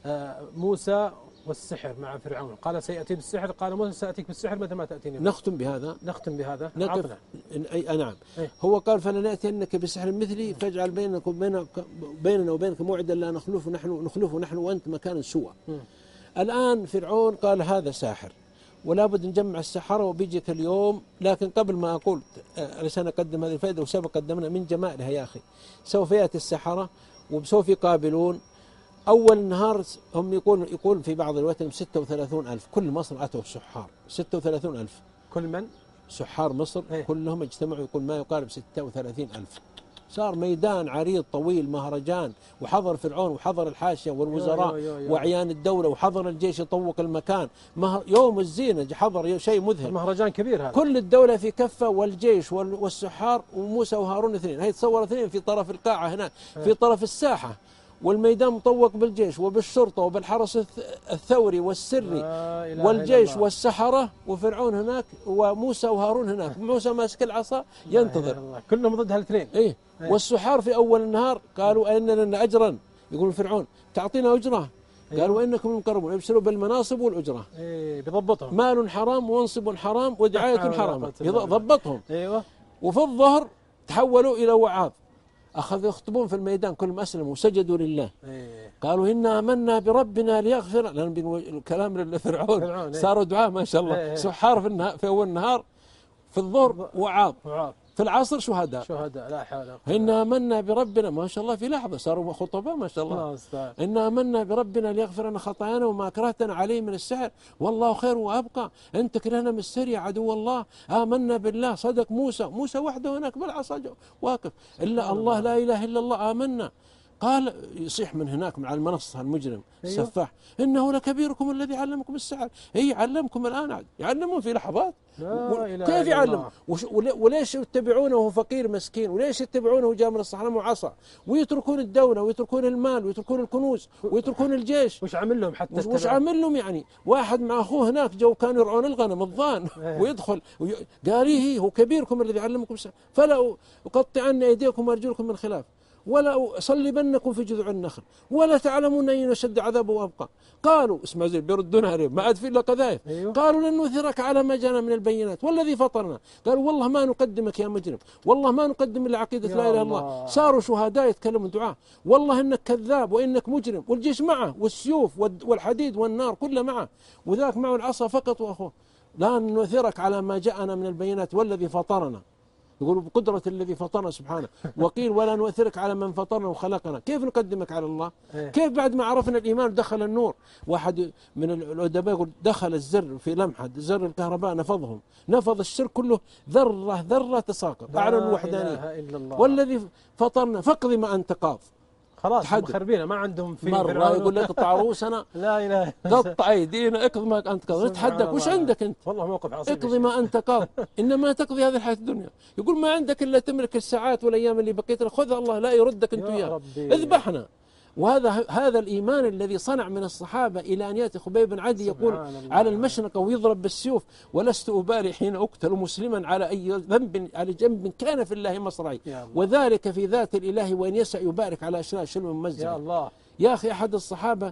موسى والسحر مع فرعون، قال سيأتي بالسحر، قال موسى سأتيك بالسحر مثل ما تأتيني. نختم بهذا عطنا. نعم. هو قال فلنأتينك بسحر مثلي فاجعل بيننا وبينك موعدا لا نخلفه نحن وأنت مكانا سوى. الآن فرعون قال هذا ساحر ولا بد نجمع السحرة وبيجيك اليوم. لكن قبل ما أقول علشان أقدم هذه الفائدة، وسبق قدمنا من جمالها يا أخي، سوف يأتي السحرة وسوف يقابلون. أول النهار هم يقول في بعض الوقت 36,000 كل مصر أتوا سحار، 36,000 كل من؟ سحار مصر كلهم اجتمعوا، يقول ما يقارب 36,000. صار ميدان عريض طويل مهرجان، وحضر فرعون وحضر الحاشية والوزراء وأعيان الدولة، وحضر الجيش يطوق المكان، يوم الزينة حضر شيء مذهل، مهرجان كبير هذا، كل الدولة في كفة والجيش والسحار وموسى وهارون اثنين. هي تصور اثنين في طرف القاعة هناك في طرف الساحة، والميدان مطوق بالجيش وبالشرطة وبالحرس الثوري والسري والجيش والسحرة، وفرعون هناك وموسى وهارون هناك، موسى ماسك العصا ينتظر، كلهم ضد هالاثنين. والسحار في أول النهار قالوا أن لنا أجرا، يقول فرعون تعطينا أجرة، قالوا إنكم المقربون ابشروا بالمناصب والأجرة. بضبطهم مال حرام ومنصب حرام ودعاية حرام، ضبطهم. وفي الظهر تحولوا إلى وعاظ، أخذوا يخطبون في الميدان كلهم أسلموا وسجدوا لله. قالوا إنا آمنا بربنا ليغفر لنا. الكلام لفرعون صاروا دعاء ما شاء الله. سحار في أول النهار، في الظهر وعاظ، في العصر شهداء لا حول. إنا آمنا بربنا ما شاء الله، في لحظة صاروا خطباء ما شاء الله. إنا آمنا بربنا ليغفر لنا خطايانا وما أكرهتنا عليه من السحر والله خير وأبقى، أنت كرهنا من السر يا عدو الله. آمنا بالله، صدق موسى وحده هناك بالعصا واقف، إلا الله لا إله إلا الله آمنا. قال يصيح من هناك مع المنصة المجرم السفاح إنه لكبيركم الذي علمكم السحر. علمكم الآن، يعلمون في لحظات. كيف يعلم؟ وليش يتبعونه وهو فقير مسكين؟ وليش يتبعونه جاء من الصحراء معصى؟ ويتركون الدولة ويتركون المال ويتركون الكنوز ويتركون الجيش. وش عمل لهم حتى؟ وش عمل لهم يعني؟ واحد مع أخوه هناك جو كانوا يرعون الغنم الضان ويدخل قال هو كبيركم الذي علمكم السحر فلا أقطعن أيديكم وأرجلكم من خلاف ولا أصلبنكم في جذوع النخل ولا تعلمون أين أشد عذاب وأبقى. قالوا اسمع زين بيردون عليه ما عاد في إلا قذائف. أيوه. قالوا لن نؤثرك على ما جاءنا من البينات والذي فطرنا. قالوا والله ما نقدمك يا مجرم، والله ما نقدم إلا عقيدة لا إله إلا الله. صاروا شهداء يتكلمون دعاء، والله إنك كذاب وإنك مجرم، والجيش معه والسيوف والحديد والنار كله معه، وذاك معه العصا فقط وأخوه. لا نؤثرك على ما جاءنا من البينات والذي فطرنا. يقولوا بقدرة الذي فطرنا سبحانه. وقيل ولا نؤثرك على من فطرنا وخلقنا. كيف نقدمك على الله؟ كيف بعد ما عرفنا الإيمان دخل النور؟ واحد من الأدباء يقول دخل الزر في لمحة زر الكهرباء نفضهم، نفض الشرك كله ذرة ذرة تساقط. أعلن الوحدانية والذي فطرنا فاقضي ما أنت قاض. خلاص مخربينه ما عندهم في مرة يقول لك اقطع رؤوسنا لا اله قطع ايدينا اقضي ما انت قاض. نتحداك وش عندك انت؟ والله موقف عصيب. اقضي ما انت قاض انما تقضي هذه الحياة الدنيا. يقول ما عندك الا تملك الساعات والايام اللي بقيت لك، خذها الله لا يردك انت وياه، اذبحنا. وهذا الإيمان الذي صنع من الصحابة إلى أن يأتي خبيب بن عدي يقول على المشنقة ويضرب بالسيوف ولست أبالي حين أقتل مسلما على أي ذنب على جنب كان في الله مصرعي، وذلك في ذات الإله وإن يسع يبارك على أشلاء شلو ممزع. يا الله يا أخي أحد الصحابة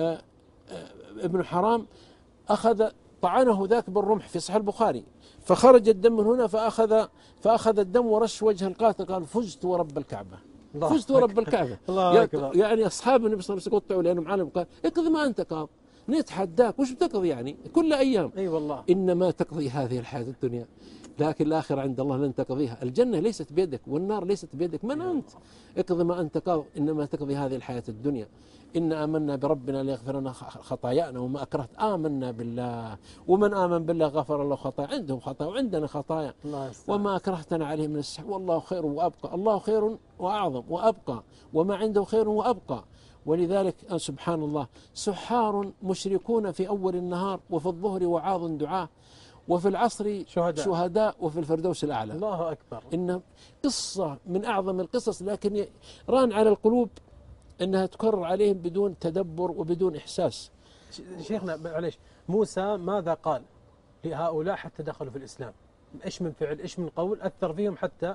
ابن حرام أخذ طعنه ذاك بالرمح في صحيح البخاري، فخرج الدم من هنا فأخذ الدم ورش وجه القاتل قال فزت ورب الكعبة، فزت ورب الكعبة. يعني أصحاب النبي صلى الله عليه وسلم قطعوا لأنهم عالم قال اقضي ما أنت قاض، نتحداك وش بتقضي يعني كل أيام؟ أي والله إنما تقضي هذه الحياة الدنيا، لكن الآخرة عند الله لن تقضيها. الجنة ليست بيدك والنار ليست بيدك، من أنت؟ اقضي ما أنت قاض إنما تقضي هذه الحياة الدنيا. إن آمنا بربنا ليغفر لنا خطايانا وما أكرهت. آمنا بالله، ومن آمن بالله غفر الله خطايا. عندهم خطايا وعندنا خطايا، وما أكرهتنا عليه من السحر والله خير وأبقى. الله خير وأعظم وأبقى، وما عنده خير وأبقى. ولذلك سبحان الله سحار مشركون في أول النهار وفي الظهر وعاظ دعاء وفي العصر شهداء وفي الفردوس الأعلى. الله أكبر. إن قصة من أعظم القصص، لكن ران على القلوب أنها تكرر عليهم بدون تدبر وبدون إحساس. شيخنا معليش، موسى ماذا قال لهؤلاء حتى دخلوا في الإسلام؟ إيش من فعل إيش من قول أثر فيهم حتى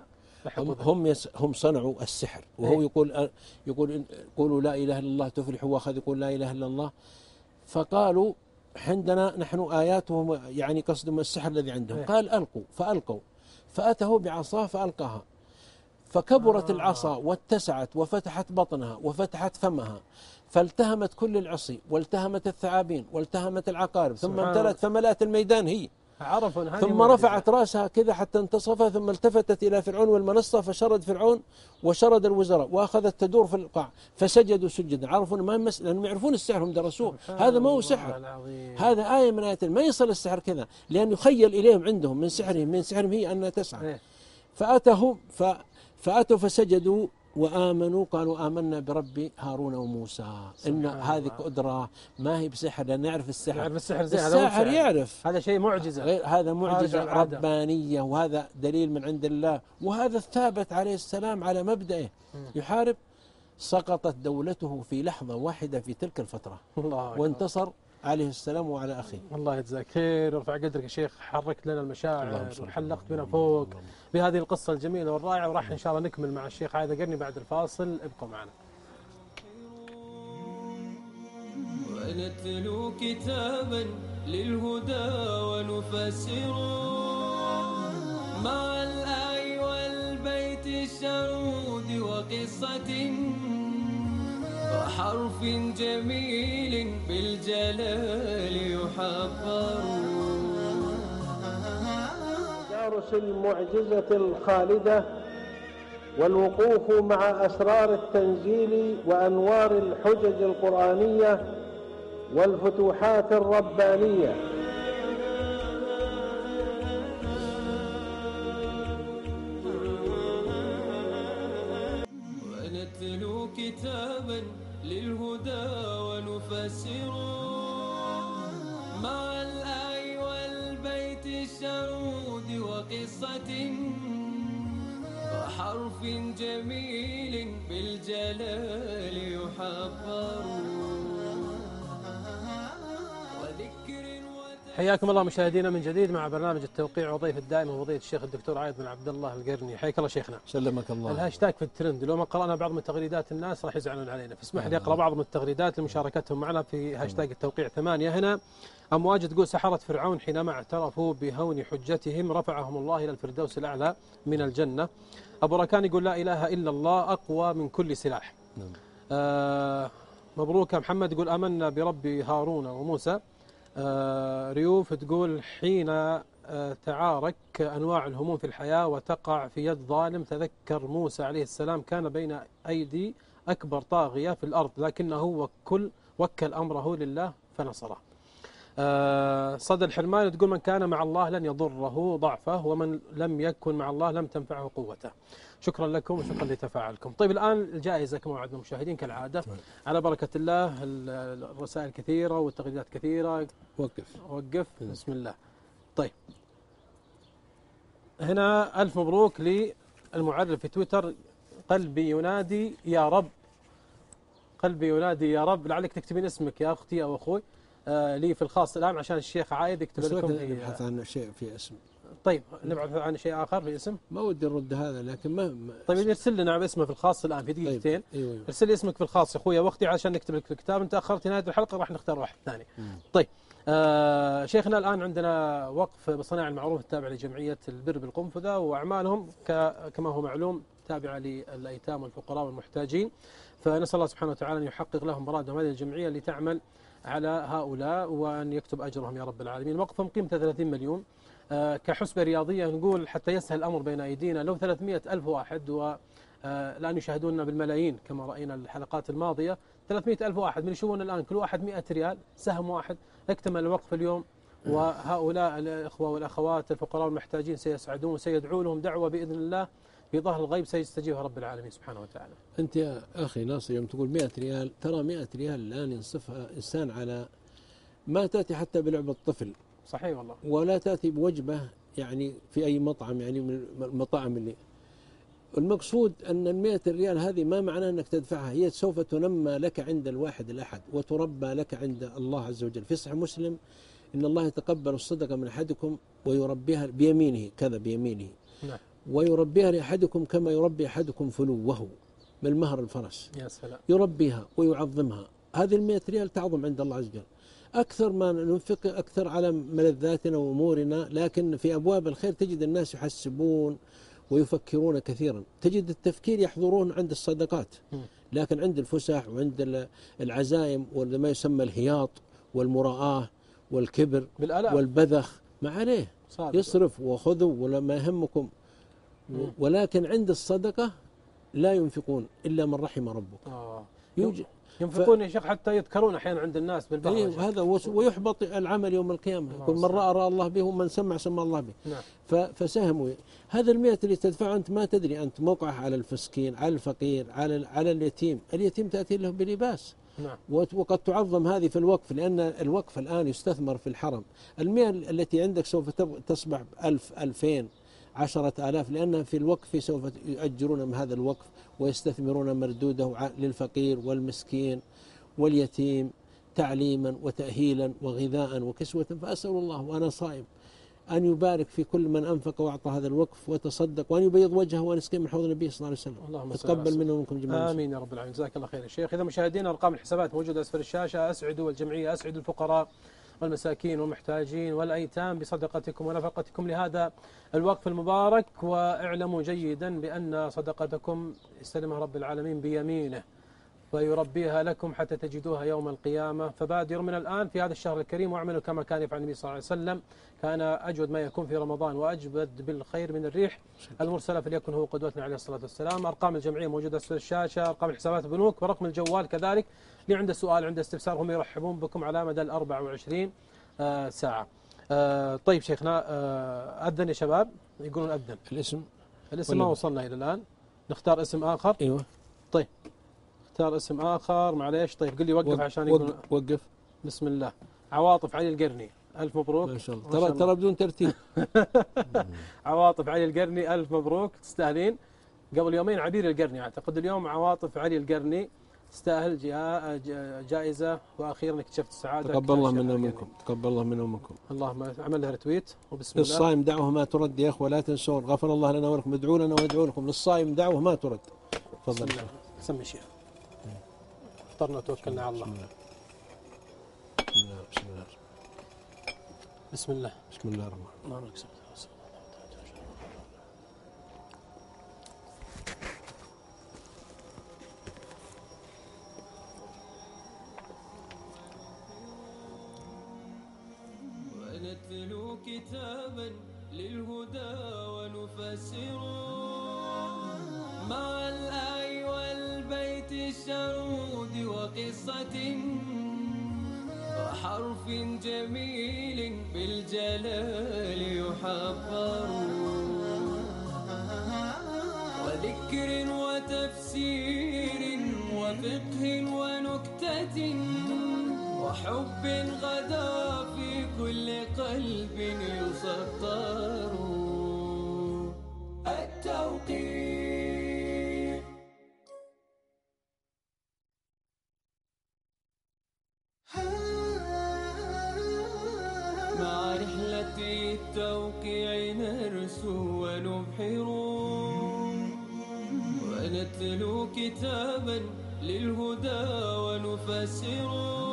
هم صنعوا السحر، وهو يقول قولوا لا إله إلا الله تفلحوا، وأخذ يقول لا إله إلا الله. فقالوا عندنا نحن آياتهم، يعني قصدهم السحر الذي عندهم. قال ألقوا فألقوا، فأتوا بعصاه فألقاها فكبرت العصا واتسعت وفتحت بطنها وفتحت فمها فالتهمت كل العصي والتهمت الثعابين والتهمت العقارب ثم امتلأت فملأت الميدان هي. ثم رفعت رأسها كذا حتى انتصف، ثم التفتت إلى فرعون والمنصة فشرد فرعون وشرد الوزراء وأخذت تدور في القاع فسجدوا سجدا. عرفوا ما لأنهم يعرفون السحر، هم درسوه. هذا ما هو سحر، هذا آية من آيات. ما يصل السحر كذا، لأن يخيل إليهم عندهم من سحرهم هي أنها تسعى. فأتوا فسجدوا وآمنوا قالوا آمنا برب هارون وموسى. إن هذه قدرة ما هي بسحر، لأن نعرف السحر. يعرف السحر زين، الساحر يعرف هذا شيء معجزة، هذا معجزة ربانية، وهذا دليل من عند الله. وهذا ثابت عليه السلام على مبدأه يحارب. سقطت دولته في لحظة واحدة في تلك الفترة وانتصر عليه السلام وعلى أخيه. الله يجزاك خير ورفع قدرك يا شيخ، حركت لنا المشاعر وحلقت بنا فوق بهذه القصة الجميلة والرائعة. وراح إن شاء الله نكمل مع الشيخ عايد قرني بعد الفاصل، ابقوا معنا. ونتلو كتابا للهدى ونفسر مع الآي والبيت الشرود وقصة وحرف جميل بالجلال يحبر. دارس المعجزة الخالدة والوقوف مع أسرار التنزيل وأنوار الحجج القرآنية والفتوحات الربانية. ونتلو كتابا للهدى ونفسر مع الآي والبيت الشرود وقصة وحرف جميل بالجلال يحبر وذكر حياكم الله مشاهدينا من جديد مع برنامج التوقيع، وضيف الدائم وفضيلة الشيخ الدكتور عايض بن عبد الله القرني. حياك الله شيخنا. سلمك الله. الهاشتاج في الترند، لو ما قرأنا بعض من تغريدات الناس راح يزعلون علينا، فاسمح لي أقرأ بعض من التغريدات لمشاركتهم معنا في هاشتاج التوقيع 8. هنا أمواج تقول: سحرة فرعون حينما اعترفوا بهون حجتهم رفعهم الله إلى الفردوس الأعلى من الجنة. أبو ركان يقول: لا إله إلا الله أقوى من كل سلاح. مبروك. محمد يقول: آمنا برب هارون وموسى. ريوف تقول: حين تعارك أنواع الهموم في الحياة وتقع في يد ظالم تذكر موسى عليه السلام كان بين أيدي أكبر طاغية في الأرض لكنه وكل أمره لله فنصره. صدى الحرمان تقول: من كان مع الله لن يضره ضعفه ومن لم يكن مع الله لم تنفعه قوته. شكرا لكم وشكرا لتفاعلكم. طيب الآن الجائزة كما وعدنا المشاهدين كالعادة على بركة الله. الرسائل كثيرة والتغريدات كثيرة. وقف. بسم الله. طيب هنا ألف مبروك للمعرف في تويتر: قلبي ينادي يا رب. قلبي ينادي يا رب. لعلك تكتبين اسمك يا أختي أو أخوي لي في الخاص الآن عشان الشيخ عايد يكتب لكم. نبحث عن شيء في اسم. طيب نبحث عن شيء آخر في اسم. ما ودي نرد هذا لكن ما طيب ارسل لنا باسمه في الخاص الآن في دقيقتين. طيب. أيوة. ارسل لي اسمك في الخاص يا أخوي واختي عشان نكتب لك في الكتاب. أنت أخرت نهاية الحلقة راح نختار واحد ثاني. طيب شيخنا الآن عندنا وقف بصناع المعروف التابع لجمعية البر بالقنفذة، وأعمالهم كما هو معلوم تابعة للأيتام والفقراء والمحتاجين، فنسأل الله سبحانه وتعالى أن يحقق لهم مرادهم هذه الجمعية اللي تعمل على هؤلاء وأن يكتب أجرهم يا رب العالمين. وقفهم قيمته 30 مليون. كحسبة رياضية نقول حتى يسهل الأمر بين أيدينا لو 300 ألف واحد والآن يشاهدوننا بالملايين كما رأينا الحلقات الماضية. 300 ألف واحد من يشوفون الآن كل واحد 100 ريال سهم واحد اكتمل الوقف اليوم، وهؤلاء الإخوة والأخوات الفقراء والمحتاجين سيسعدون وسيدعو لهم دعوة بإذن الله في ظهر الغيب سيستجيبها رب العالمين سبحانه وتعالى. أنت يا أخي ناصر يوم تقول 100 ريال، ترى 100 ريال الآن ينصفها إنسان على ما تأتي حتى بلعبة طفل. صحيح والله. ولا تأتي بوجبة يعني في أي مطعم يعني من المطاعم اللي المقصود أن 100 ريال هذه ما معناه أنك تدفعها، هي سوف تنمى لك عند الواحد الأحد وتربى لك عند الله عز وجل. في صحيح مسلم: إن الله يتقبل الصدقة من أحدكم ويربيها بيمينه كذا بيمينه. نعم. ويربيها لأحدكم كما يربي أحدكم فلوه من مهر الفرس. يا سلام. يربيها ويعظمها. هذه 100 ريال تعظم عند الله عز وجل. أكثر ما ننفق أكثر على ملذاتنا وأمورنا، لكن في أبواب الخير تجد الناس يحسبون ويفكرون كثيرا. تجد التفكير يحضرون عند الصدقات، لكن عند الفسح وعند العزائم وما يسمى الهياط والمراءة والكبر والبذخ ما عليه يصرف وخذوا ولا ما يهمكم. ولكن عند الصدقة لا ينفقون إلا من رحم ربك. ينفقون يا شيخ حتى يذكرون أحيانا عند الناس بالبركة. هذا ويحبط العمل يوم القيامة. يقول من رأى الله به ومن سمع سمع الله به. نعم. فساهموا. هذا 100 اللي تدفعه أنت ما تدري أنت موقعه على الفسكين، على الفقير، على اليتيم. اليتيم تأتي له بلباس. نعم. وقد تعظم هذه في الوقف، لأن الوقف الآن يستثمر في الحرم. 100 التي عندك سوف تصبح 1000 2000 10,000، لأن في الوقف سوف يؤجرون من هذا الوقف ويستثمرون مردوده للفقير والمسكين واليتيم تعليما وتأهيلا وغذاء وكسوة. فأسأل الله وأنا صائم أن يبارك في كل من أنفق وأعطى هذا الوقف وتصدق، وأن يبيض وجهه ونسقيه من حوض النبي صلى الله عليه وسلم. اللهم تقبل منا ومنكم جميعا. آمين يا رب العالمين. جزاك الله خير يا شيخ. إذا مشاهدينا أرقام الحسابات موجودة أسفل الشاشة. أسعدوا الجمعية، أسعدوا الفقراء والمساكين والمحتاجين والأيتام بصدقتكم ونفقتكم لهذا الوقف المبارك، واعلموا جيدا بأن صدقتكم يستلمها رب العالمين بيمينه ويربيها لكم حتى تجدوها يوم القيامة. فبادروا من الآن في هذا الشهر الكريم واعملوا كما كان يفعل النبي صلى الله عليه وسلم. كان أجود ما يكون في رمضان وأجود بالخير من الريح المرسلة، فليكن هو قدوتنا عليه الصلاة والسلام. أرقام الجمعية موجودة أسفل الشاشة، أرقام الحسابات البنوك ورقم الجوال كذلك. اللي عنده سؤال عنده استفسار هم يرحبون بكم على مدى 24 ساعة. طيب شيخنا أذن يا شباب، يقولون أذن. الاسم ما وصلنا إلى الآن. نختار اسم آخر. أيوة. طيب اختار اسم آخر معليش. طيب قل لي وقف عشان يقول وقف. بسم الله. عواطف علي القرني، ألف مبروك. ما شاء الله. ترى بدون ترتيب. عواطف علي القرني ألف مبروك، تستاهلين. قبل يومين عبير القرني أعتقد، اليوم عواطف علي القرني تستاهل جائزة. وأخيرا اكتشفت سعادة. تقبل الله منا ومنكم، تقبل الله منا ومنكم. اللهم اعمل لها رتويت. وبسم الله. للصائم دعوه ما ترد يا أخوة، لا تنسون. غفر الله لنا ولكم، ادعوا لنا وندعو لكم. للصائم دعوه ما ترد. تفضل. سمي شيخ. اخترنا وتوكلنا على الله. بسم الله. بسم الله. بسم الله الرحمن الرحيم. ونتلو كتابا للهدى ونفسره مع الآي والبيت الشرود وقصة وحرف جميل بالجلال يحفر وذكر وتفسير وفقه ونكتة وحب غدا في كل قلب يسطر. التوقيع مع رحلة التوقيع نرسو ونبحر ونتلو كتابا للهدى ونفسر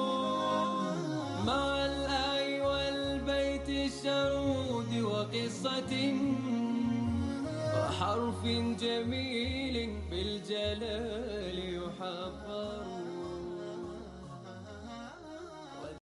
مع الآي والبيت الشرود وقصة وحرف جميل بالجلال